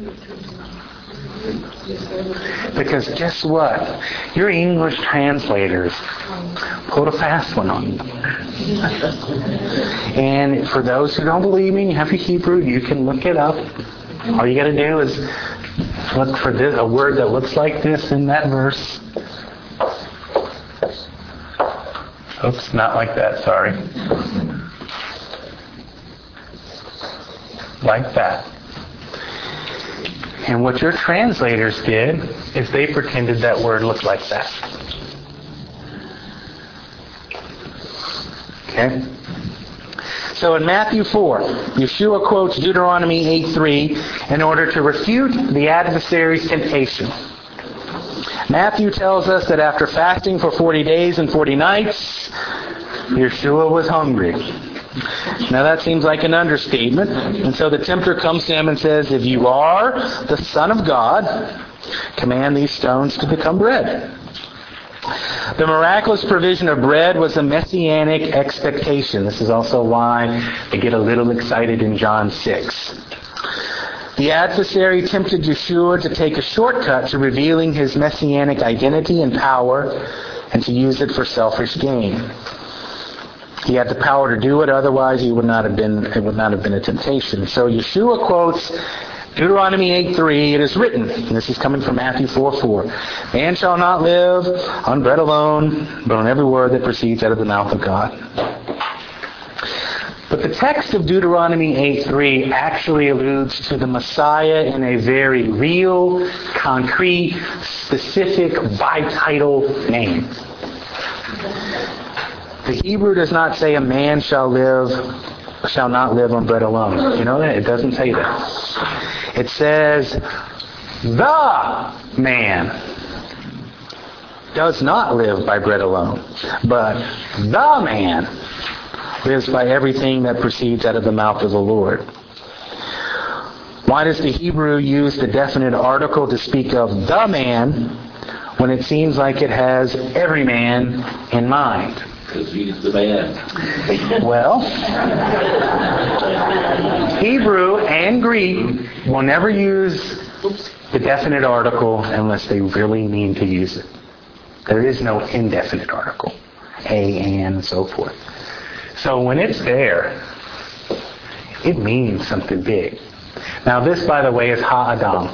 Because guess what? Your English translators pulled a fast one on you. And for those who don't believe me, you have your Hebrew, you can look it up. All you got to do is look for a word that looks like this in that verse. Oops, not like that, sorry. Like that. And what your translators did is they pretended that word looked like that. Okay? So in Matthew 4, Yeshua quotes Deuteronomy 8:3 in order to refute the adversary's temptation. Matthew tells us that after fasting for 40 days and 40 nights, Yeshua was hungry. Now that seems like an understatement. And so the tempter comes to him and says, if you are the Son of God, command these stones to become bread. The miraculous provision of bread was a messianic expectation. This is also why they get a little excited in John 6. The adversary tempted Yeshua to take a shortcut to revealing his messianic identity and power and to use it for selfish gain. He had the power to do it, otherwise it would not have been a temptation. So Yeshua quotes Deuteronomy 8:3, it is written, and this is coming from Matthew 4:4, man shall not live on bread alone, but on every word that proceeds out of the mouth of God. But the text of Deuteronomy 8:3 actually alludes to the Messiah in a very real, concrete, specific, bititle name. The Hebrew does not say a man shall not live on bread alone. You know that? It doesn't say that. It says, the man does not live by bread alone, but the man lives by everything that proceeds out of the mouth of the Lord. Why does the Hebrew use the definite article to speak of the man when it seems like it has every man in mind? Because he's the man. Well, Hebrew and Greek will never use the definite article unless they really mean to use it. There is no indefinite article. And so forth. So when it's there, it means something big. Now this, by the way, is Ha-Adam.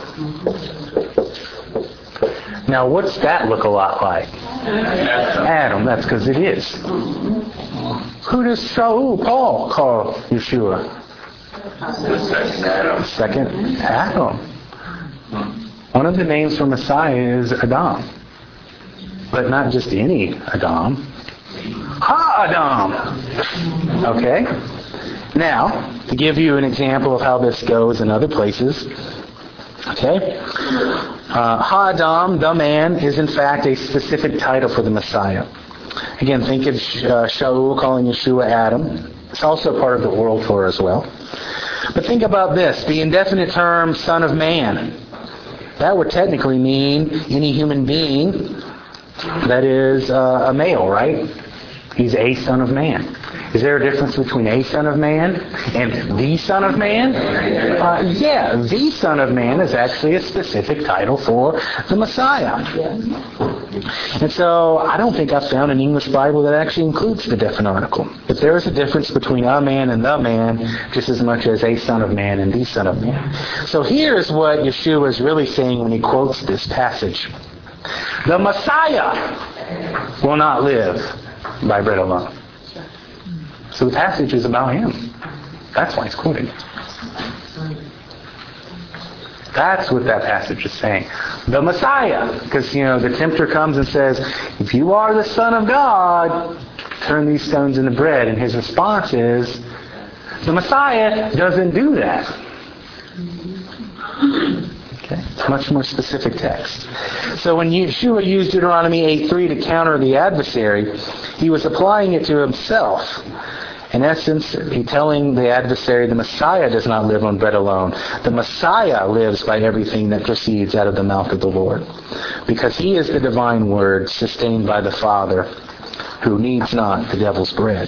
Now what's that look a lot like? Adam. That's because it is. Who does Paul call Yeshua? The second Adam. Second Adam. One of the names for Messiah is Adam. But not just any Adam. Ha-Adam. Okay? Now, to give you an example of how this goes in other places. Okay? Ha-Adam, the man, is in fact a specific title for the Messiah. Again, think of Shaul calling Yeshua Adam. It's also part of the oral Torah as well. But think about this. The indefinite term Son of Man. That would technically mean any human being that is a male, right? He's a Son of Man. Is there a difference between a Son of Man and the Son of Man? Yeah, the Son of Man is actually a specific title for the Messiah. And so I don't think I've found an English Bible that actually includes the definite article. But there is a difference between a man and the man just as much as a Son of Man and the Son of Man. So here's what Yeshua is really saying when he quotes this passage. The Messiah will not live by bread alone. So the passage is about him. That's why it's quoting. That's what that passage is saying. The Messiah. Because, the tempter comes and says, if you are the Son of God, turn these stones into bread. And his response is, the Messiah doesn't do that. Okay? It's a much more specific text. So when Yeshua used Deuteronomy 8:3 to counter the adversary, he was applying it to himself. In essence, he's telling the adversary the Messiah does not live on bread alone. The Messiah lives by everything that proceeds out of the mouth of the Lord. Because he is the divine word sustained by the Father, who needs not the devil's bread.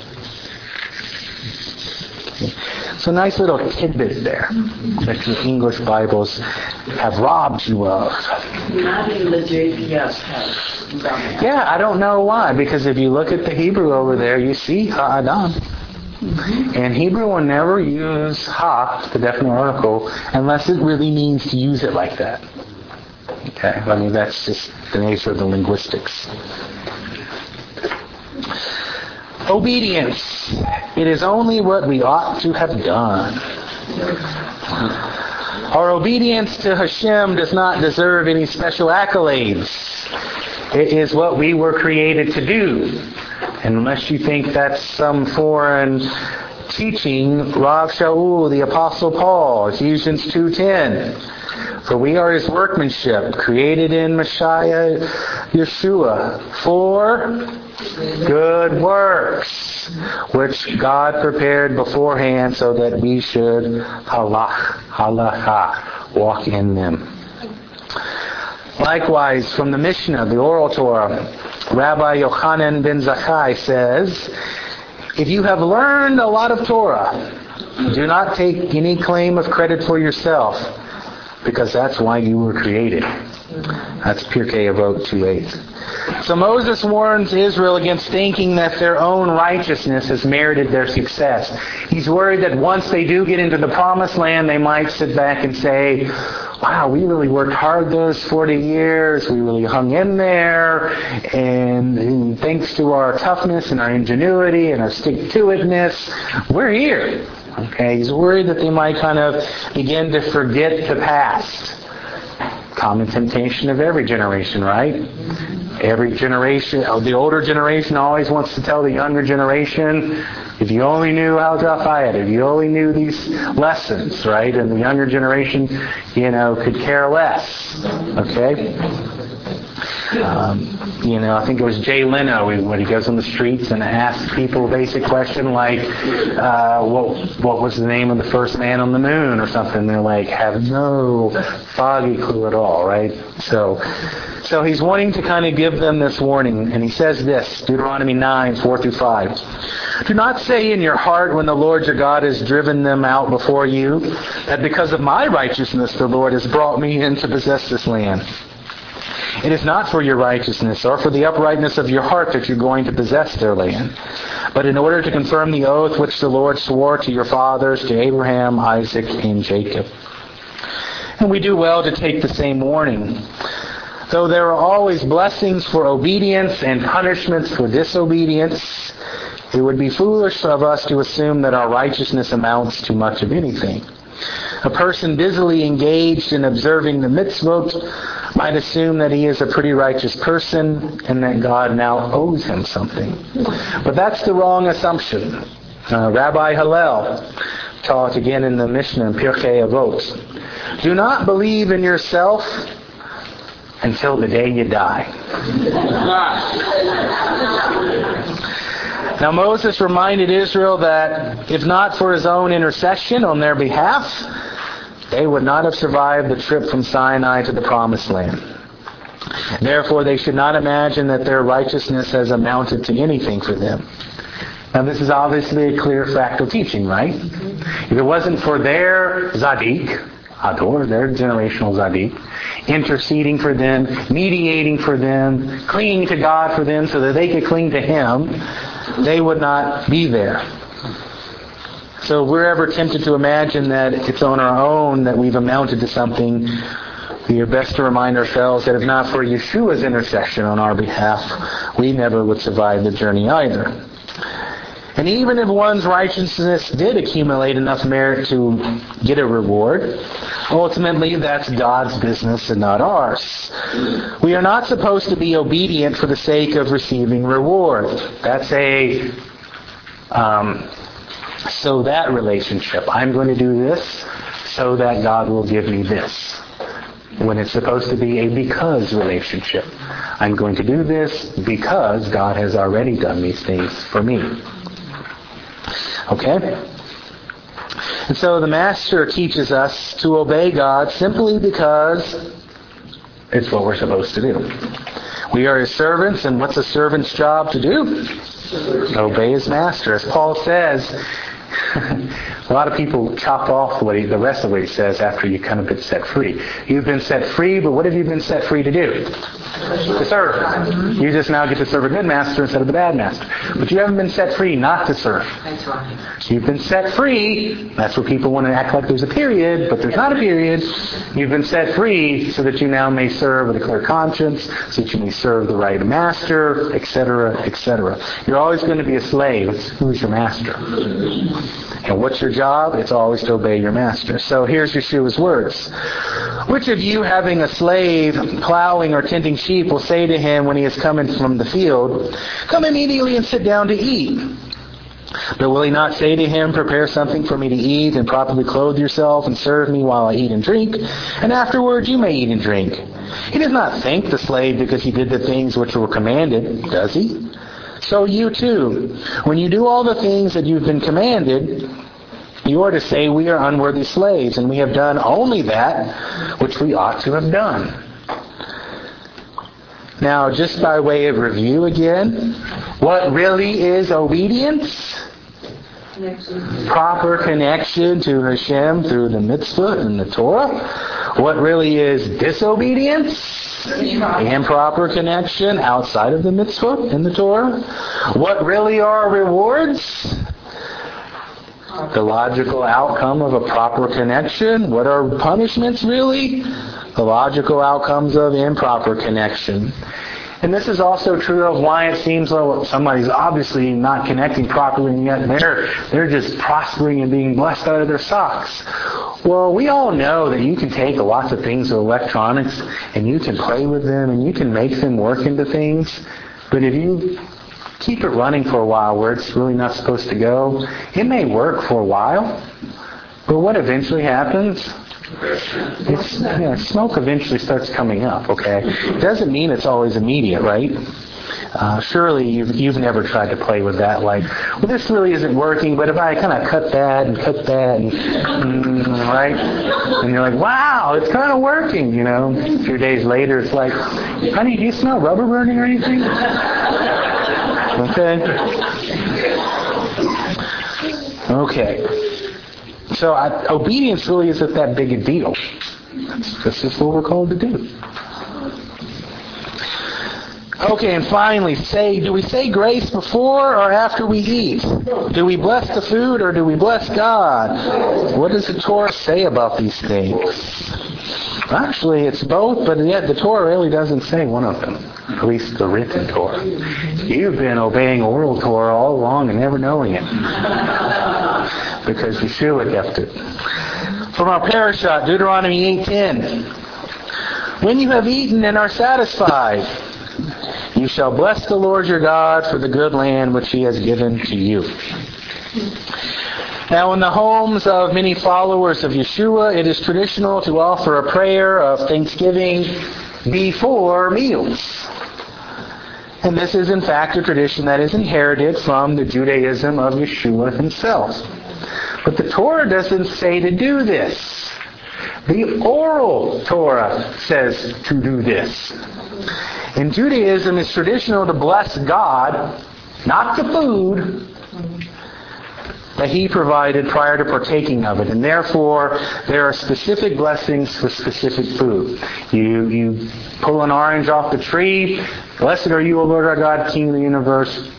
So nice little tidbit there that your English Bibles have robbed you of. Not in the JPS has done that. Yeah, I don't know why. Because if you look at the Hebrew over there, you see ha'adam. And Hebrew will never use ha, the definite article, unless it really means to use it like that. Okay, that's just the nature of the linguistics. Obedience. It is only what we ought to have done. Our obedience to Hashem does not deserve any special accolades. It is what we were created to do. And unless you think that's some foreign teaching, Rav Shaul, the Apostle Paul, Ephesians 2:10. For we are his workmanship, created in Messiah Yeshua, for good works, which God prepared beforehand so that we should halacha, walk in them. Likewise, from the Mishnah, the Oral Torah, Rabbi Yochanan ben Zakkai says, if you have learned a lot of Torah, do not take any claim of credit for yourself, because that's why you were created. That's Pirkei Avot 2:8. So Moses warns Israel against thinking that their own righteousness has merited their success. He's worried that once they do get into the promised land, they might sit back and say, wow, we really worked hard those 40 years. We really hung in there. And thanks to our toughness and our ingenuity and our stick-to-itness, we're here. Okay, he's worried that they might kind of begin to forget the past. Common temptation of every generation, right? Every generation, the older generation always wants to tell the younger generation, if you only knew how tough I had, if you only knew these lessons, right? And the younger generation, could care less. Okay? I think it was Jay Leno when he goes on the streets and asks people a basic question like, what was the name of the first man on the moon or something. They're like, have no foggy clue at all, right? So he's wanting to kind of give them this warning, and he says this, Deuteronomy 9:4-5. Do not say in your heart when the Lord your God has driven them out before you, that because of my righteousness the Lord has brought me in to possess this land. It is not for your righteousness or for the uprightness of your heart that you're going to possess their land, but in order to confirm the oath which the Lord swore to your fathers, to Abraham, Isaac, and Jacob. And we do well to take the same warning. Though there are always blessings for obedience and punishments for disobedience, it would be foolish of us to assume that our righteousness amounts to much of anything. A person busily engaged in observing the mitzvot might assume that he is a pretty righteous person and that God now owes him something. But that's the wrong assumption. Rabbi Hillel taught again in the Mishnah in Pirkei Avot, do not believe in yourself until the day you die. Now Moses reminded Israel that if not for his own intercession on their behalf, they would not have survived the trip from Sinai to the Promised Land. Therefore, they should not imagine that their righteousness has amounted to anything for them. Now, this is obviously a clear fractal teaching, right? If it wasn't for their Zadik, Ador, their generational Zadik, interceding for them, mediating for them, clinging to God for them so that they could cling to Him, they would not be there. So if we're ever tempted to imagine that it's on our own that we've amounted to something, We are best to remind ourselves that if not for Yeshua's intercession on our behalf, we never would survive the journey either. And even if one's righteousness did accumulate enough merit to get a reward, ultimately that's God's business and not ours. We are not supposed to be obedient for the sake of receiving reward. That's a so that relationship. I'm going to do this so that God will give me this. When it's supposed to be a because relationship. I'm going to do this because God has already done these things for me. Okay? And so the Master teaches us to obey God simply because it's what we're supposed to do. We are His servants, and what's a servant's job to do? Obey his master. As Paul says, a lot of people chop off the rest of what he says after you kind of been set free. You've been set free, but what have you been set free to do? To serve. You just now get to serve a good master instead of the bad master. But you haven't been set free not to serve. That's right. You've been set free. That's where people want to act like there's a period, but there's not a period. You've been set free so that you now may serve with a clear conscience, so that you may serve the right master, etc., etc. You're always going to be a slave. Who's your master? And what's your job? It's always to obey your master. So here's Yeshua's words. Which of you, having a slave plowing or tending sheep, will say to him when he is coming from the field, "Come immediately and sit down to eat"? But will he not say to him, "Prepare something for me to eat, and properly clothe yourself, and serve me while I eat and drink, and afterwards you may eat and drink"? He does not thank the slave because he did the things which were commanded, does he? So you too, when you do all the things that you've been commanded, you are to say, "We are unworthy slaves, and we have done only that which we ought to have done." Now, just by way of review again, what really is obedience? Proper connection to Hashem through the mitzvah and the Torah. What really is disobedience? Improper connection outside of the mitzvah and the Torah. What really are rewards? The logical outcome of a proper connection. What are punishments really? The logical outcomes of improper connection. And this is also true of why it seems like somebody's obviously not connecting properly, and yet they're just prospering and being blessed out of their socks. Well, we all know that you can take lots of things with electronics and you can play with them and you can make them work into things. But if you keep it running for a while where it's really not supposed to go, it may work for a while. But what eventually happens? Smoke eventually starts coming up, okay? It doesn't mean it's always immediate, right? Surely you've never tried to play with that, like, well, this really isn't working, but if I kind of cut that, and right? And you're like, wow, it's kind of working, you know? A few days later, it's like, honey, do you smell rubber burning or anything? Okay. So obedience really isn't that big a deal. That's just what we're called to do. Okay, and finally, do we say grace before or after we eat? Do we bless the food or do we bless God? What does the Torah say about these things? Actually, it's both, but yet the Torah really doesn't say one of them. At least the written Torah. You've been obeying oral Torah all along and never knowing it. Because Yeshua kept it. From our parashat, Deuteronomy 8:10. When you have eaten and are satisfied, you shall bless the Lord your God for the good land which He has given to you. Now, in the homes of many followers of Yeshua, it is traditional to offer a prayer of thanksgiving before meals. And this is, in fact, a tradition that is inherited from the Judaism of Yeshua himself. But the Torah doesn't say to do this. The oral Torah says to do this. In Judaism, it's traditional to bless God, not the food that He provided prior to partaking of it. And therefore, there are specific blessings for specific food. You pull an orange off the tree. Blessed are you, O Lord our God, King of the universe.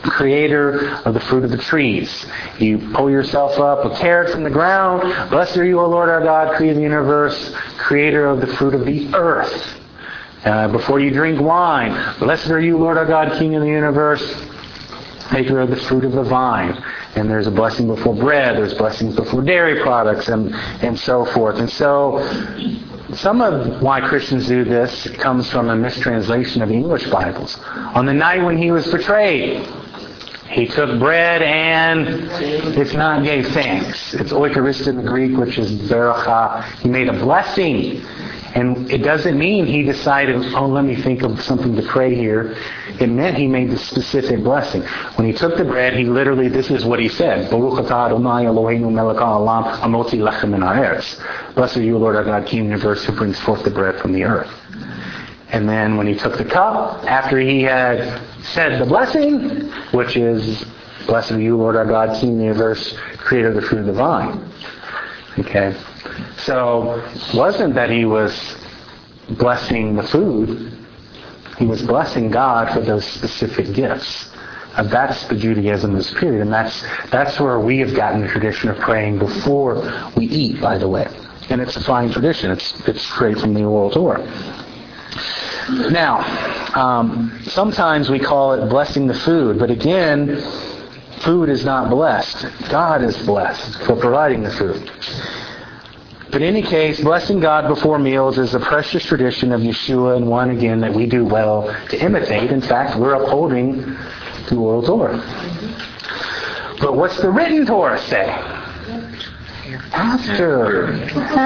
creator of the fruit of the trees. You pull yourself up a carrot from the ground. Blessed are you, O Lord our God, creator of the universe, creator of the fruit of the earth. Before you drink wine, blessed are you, Lord our God, King of the universe, maker of the fruit of the vine. And there's a blessing before bread, there's blessings before dairy products, and so forth. And so some of why Christians do this comes from a mistranslation of English Bibles. On the night when he was betrayed, he took bread and it's not gave thanks. It's oikaristia in the Greek, which is beracha. He made a blessing. And it doesn't mean he decided, let me think of something to pray here. It meant he made the specific blessing. When he took the bread, he literally, this is what he said. Baruch atah Adonai Eloheinu melech haolam hamotzi lechem min haaretz. Blessed are you, Lord our God, King of the universe, who brings forth the bread from the earth. And then when he took the cup, after he had said the blessing, which is, blessed are you, Lord our God, King of the universe, creator of the fruit of the vine. Okay. So it wasn't that he was blessing the food. He was blessing God for those specific gifts. That's the Judaism of this period. And that's where we have gotten the tradition of praying before we eat, by the way. And it's a fine tradition. It's straight from the oral Torah. Now, sometimes we call it blessing the food. But again, food is not blessed. God is blessed for providing the food. But in any case, blessing God before meals is a precious tradition of Yeshua, and one, again, that we do well to imitate. In fact, we're upholding the oral Torah. But what's the written Torah say? After.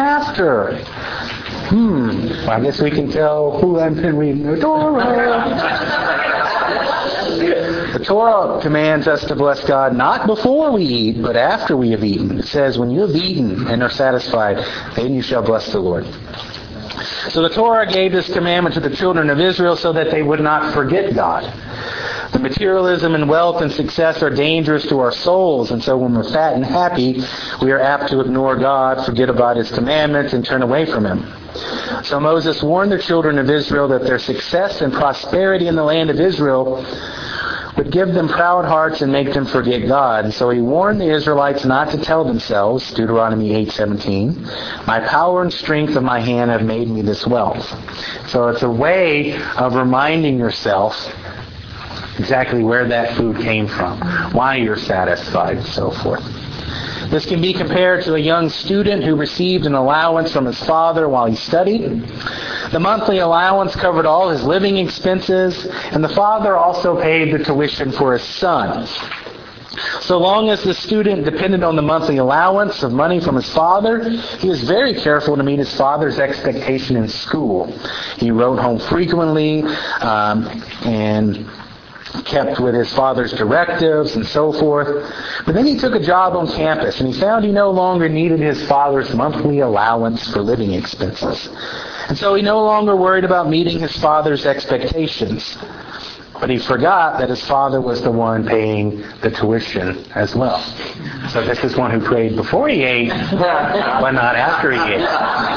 Well, I guess we can tell who I've been reading the Torah. The Torah commands us to bless God not before we eat, but after we have eaten. It says, when you have eaten and are satisfied, then you shall bless the Lord. So the Torah gave this commandment to the children of Israel so that they would not forget God. The materialism and wealth and success are dangerous to our souls, and so when we're fat and happy, we are apt to ignore God, forget about His commandments, and turn away from Him. So Moses warned the children of Israel that their success and prosperity in the land of Israel would give them proud hearts and make them forget God. And so he warned the Israelites not to tell themselves, Deuteronomy 8:17, my power and strength of my hand have made me this wealth. So it's a way of reminding yourself exactly where that food came from, why you're satisfied, and so forth. This can be compared to a young student who received an allowance from his father while he studied. The monthly allowance covered all his living expenses, and the father also paid the tuition for his son. So long as the student depended on the monthly allowance of money from his father, he was very careful to meet his father's expectation in school. He wrote home frequently and kept with his father's directives and so forth. But then he took a job on campus, and he found he no longer needed his father's monthly allowance for living expenses. And so he no longer worried about meeting his father's expectations. But he forgot that his father was the one paying the tuition as well. So this is one who prayed before he ate, but not after he ate.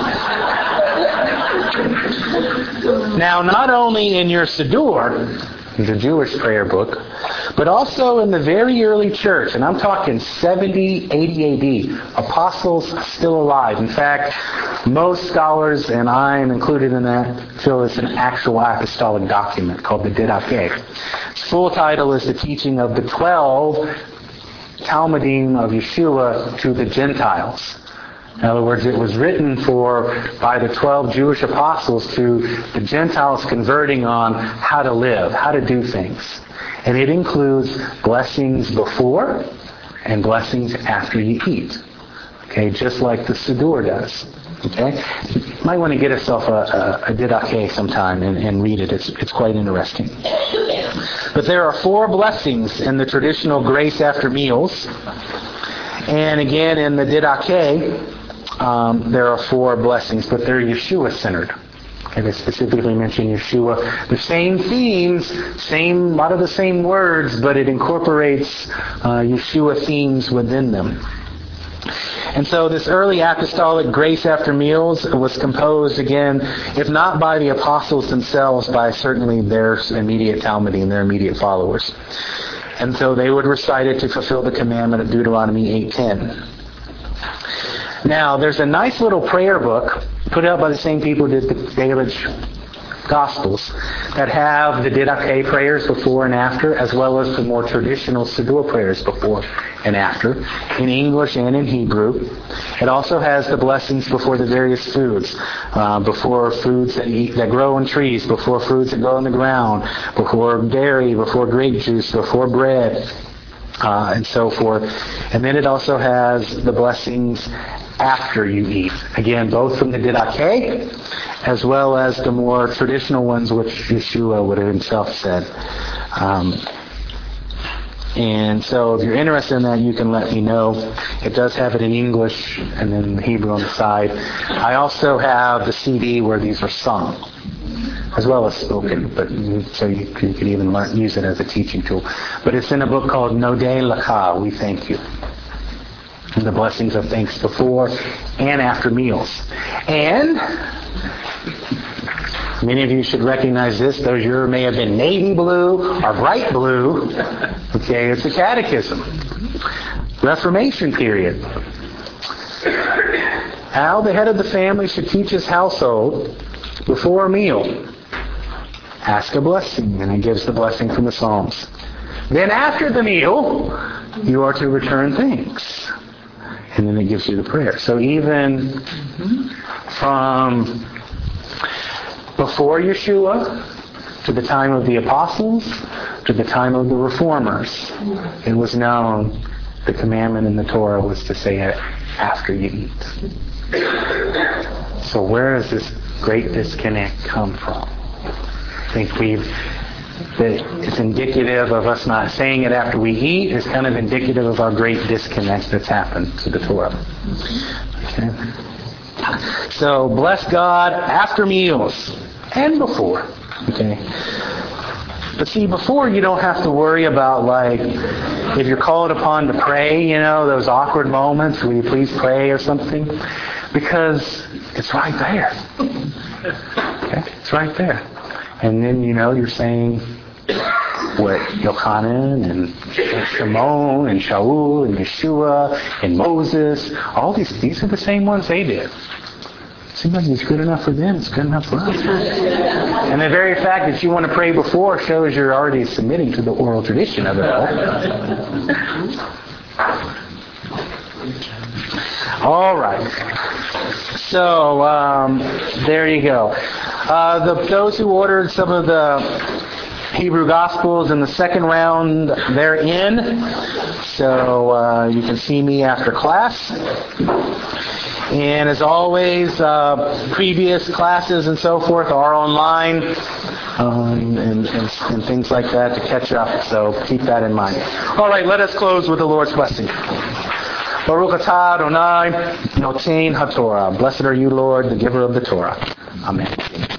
Now, not only in your Siddur, the Jewish prayer book, but also in the very early church, and I'm talking 70, 80 AD, apostles still alive. In fact, most scholars, and I'm included in that, feel it's an actual apostolic document called the Didache. Its full title is The Teaching of the 12 Talmudim of Yeshua to the Gentiles. In other words, it was written by the 12 Jewish apostles to the Gentiles converting on how to live, how to do things. And it includes blessings before and blessings after you eat. Okay, just like the Siddur does. Okay? You might want to get yourself a Didache sometime and read it. It's quite interesting. But there are 4 blessings in the traditional grace after meals. And again, in the Didache, there are 4 blessings, but they're Yeshua-centered. Okay, they specifically mention Yeshua. The same themes, a lot of the same words, but it incorporates Yeshua themes within them. And so this early apostolic grace after meals was composed, again, if not by the apostles themselves, by certainly their immediate Talmudim, their immediate followers. And so they would recite it to fulfill the commandment of Deuteronomy 8:10. Now, there's a nice little prayer book put out by the same people who did the Delitzsch Gospels that have the Didache prayers before and after, as well as the more traditional Siddur prayers before and after, in English and in Hebrew. It also has the blessings before the various foods, before foods that grow in trees, before foods that grow in the ground, before dairy, before grape juice, before bread, and so forth. And then it also has the blessings after you eat. Again, both from the Didache, as well as the more traditional ones which Yeshua would have himself said. And so if you're interested in that, you can let me know. It does have it in English and then Hebrew on the side. I also have the CD where these are sung, as well as spoken, but so you can even use it as a teaching tool. But it's in a book called Nodei Laka, We Thank You. And the blessings of thanks before and after meals. And many of you should recognize this. Those of you may have been navy blue or bright blue. Okay, it's a catechism. Reformation period. How the head of the family should teach his household before a meal. Ask a blessing, and it gives the blessing from the Psalms. Then after the meal, you are to return thanks. And then it gives you the prayer. So even from before Yeshua to the time of the apostles to the time of the reformers, it was known the commandment in the Torah was to say it after you eat. So where does this great disconnect come from? I think that it's indicative of us not saying it after we eat. It's kind of indicative of our great disconnect that's happened to the Torah. Okay? So bless God after meals and before. Okay. But see, before you don't have to worry about, like, if you're called upon to pray, those awkward moments, will you please pray or something? Because it's right there. Okay? It's right there. And then, you're saying what Yochanan and Shimon and Shaul and Yeshua and Moses, all these are the same ones they did. Seems like it's good enough for them, it's good enough for us. And the very fact that you want to pray before shows you're already submitting to the oral tradition of it all. All right. So, there you go. Those who ordered some of the Hebrew Gospels in the second round, they're in. So you can see me after class. And as always, previous classes and so forth are online and things like that to catch up. So keep that in mind. All right, let us close with the Lord's blessing. Baruch atah Adonai, notein haTorah. Blessed are you, Lord, the giver of the Torah. Amen.